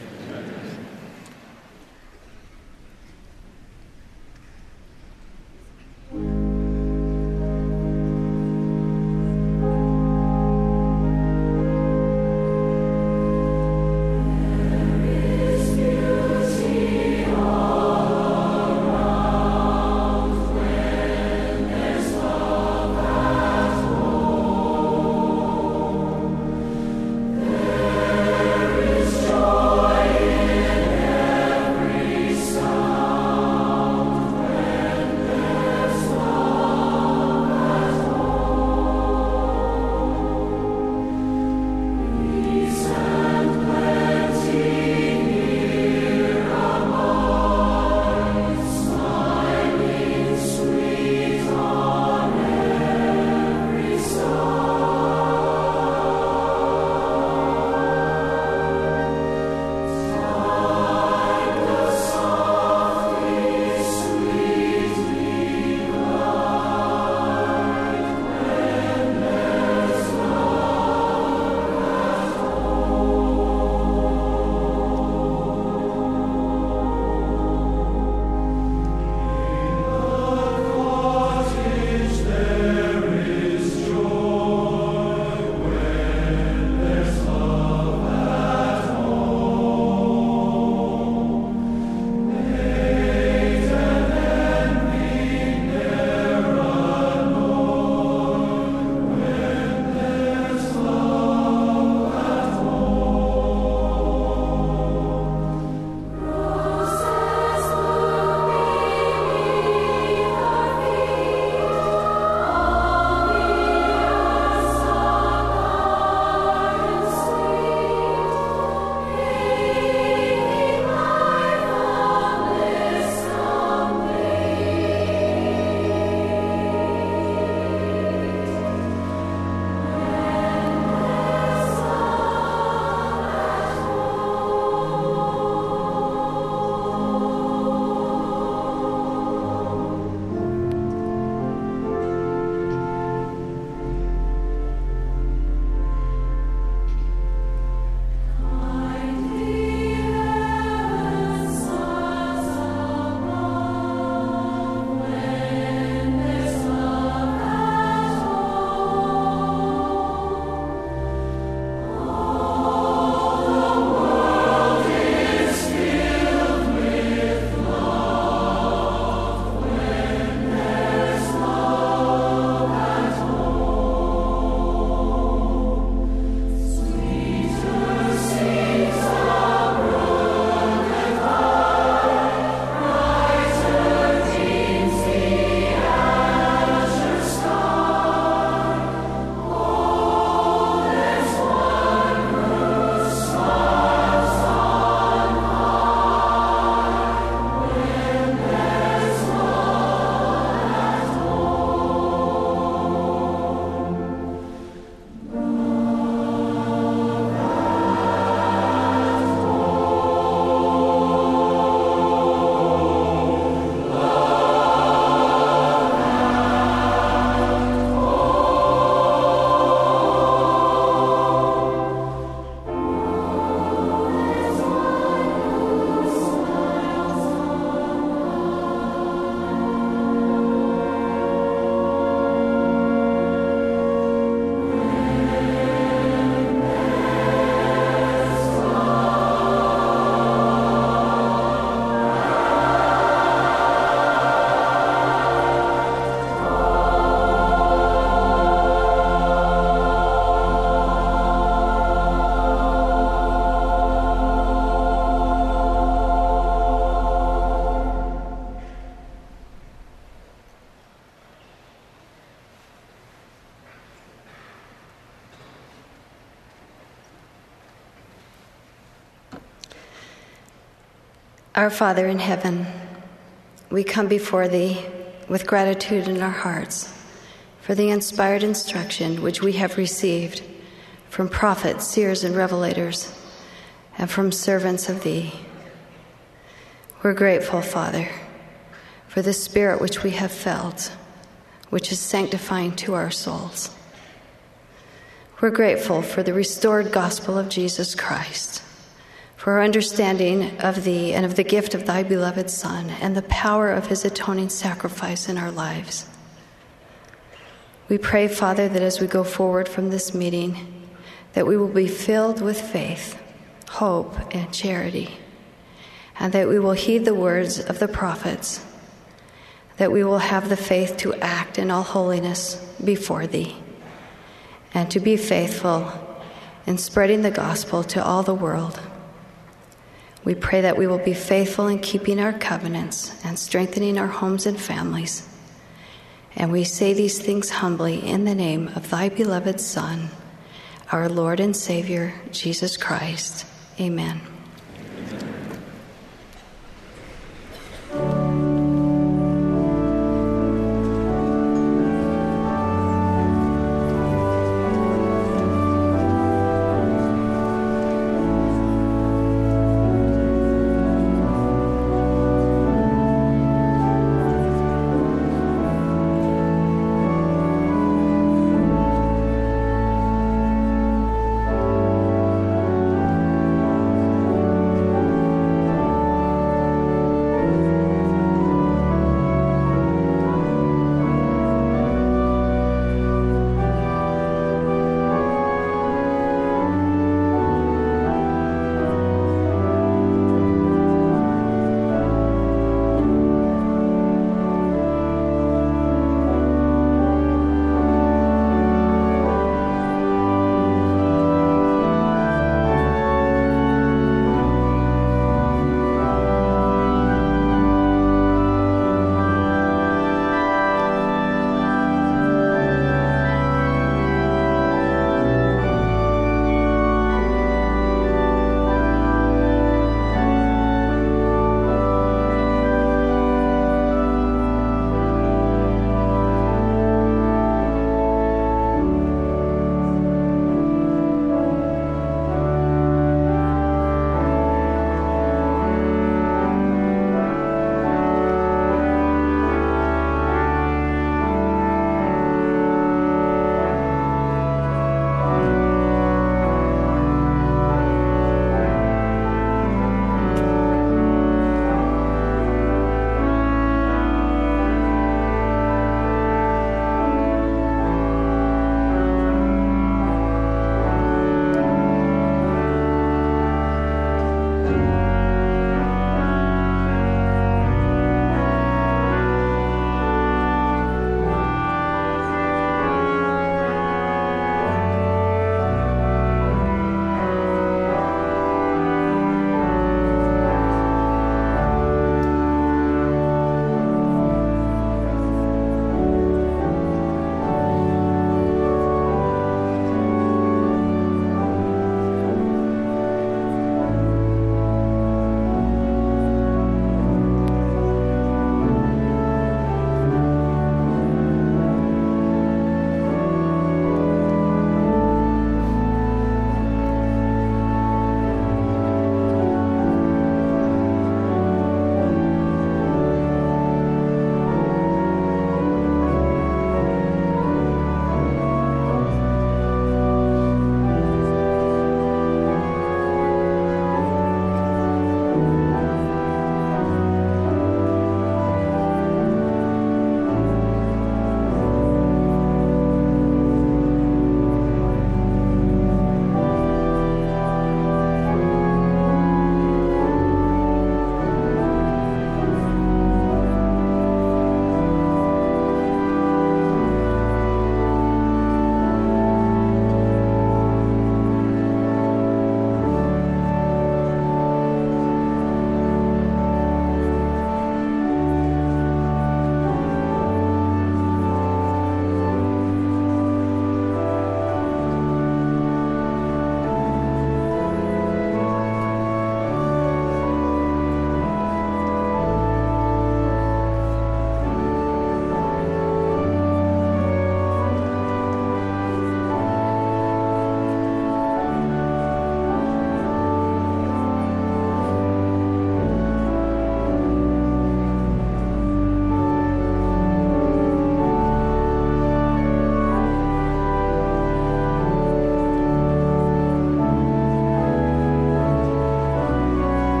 Our Father in heaven, we come before Thee with gratitude in our hearts for the inspired instruction which we have received from prophets, seers, and revelators, and from servants of thee. We're grateful, Father, for the Spirit which we have felt, which is sanctifying to our souls. We're grateful for the restored gospel of Jesus Christ, for our understanding of thee and of the gift of thy beloved Son and the power of his atoning sacrifice in our lives. We pray, Father, that as we go forward from this meeting, that we will be filled with faith, hope, and charity, and that we will heed the words of the prophets, that we will have the faith to act in all holiness before thee, and to be faithful in spreading the gospel to all the world. We pray that we will be faithful in keeping our covenants and strengthening our homes and families. And we say these things humbly in the name of thy beloved Son, our Lord and Savior, Jesus Christ. Amen.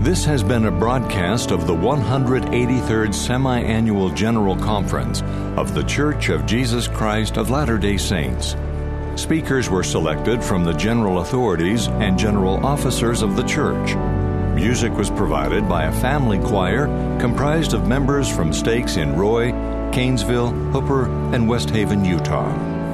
This has been a broadcast of the 183rd Semi-Annual General Conference of The Church of Jesus Christ of Latter-day Saints. Speakers were selected from the general authorities and general officers of the church. Music was provided by a family choir comprised of members from stakes in Roy, Canesville, Hooper, and West Haven, Utah.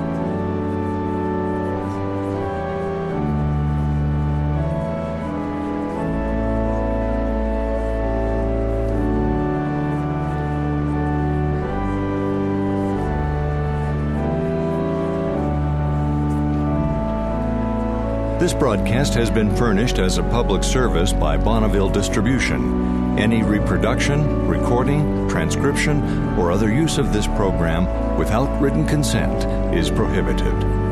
This broadcast has been furnished as a public service by Bonneville Distribution. Any reproduction, recording, transcription, or other use of this program without written consent is prohibited.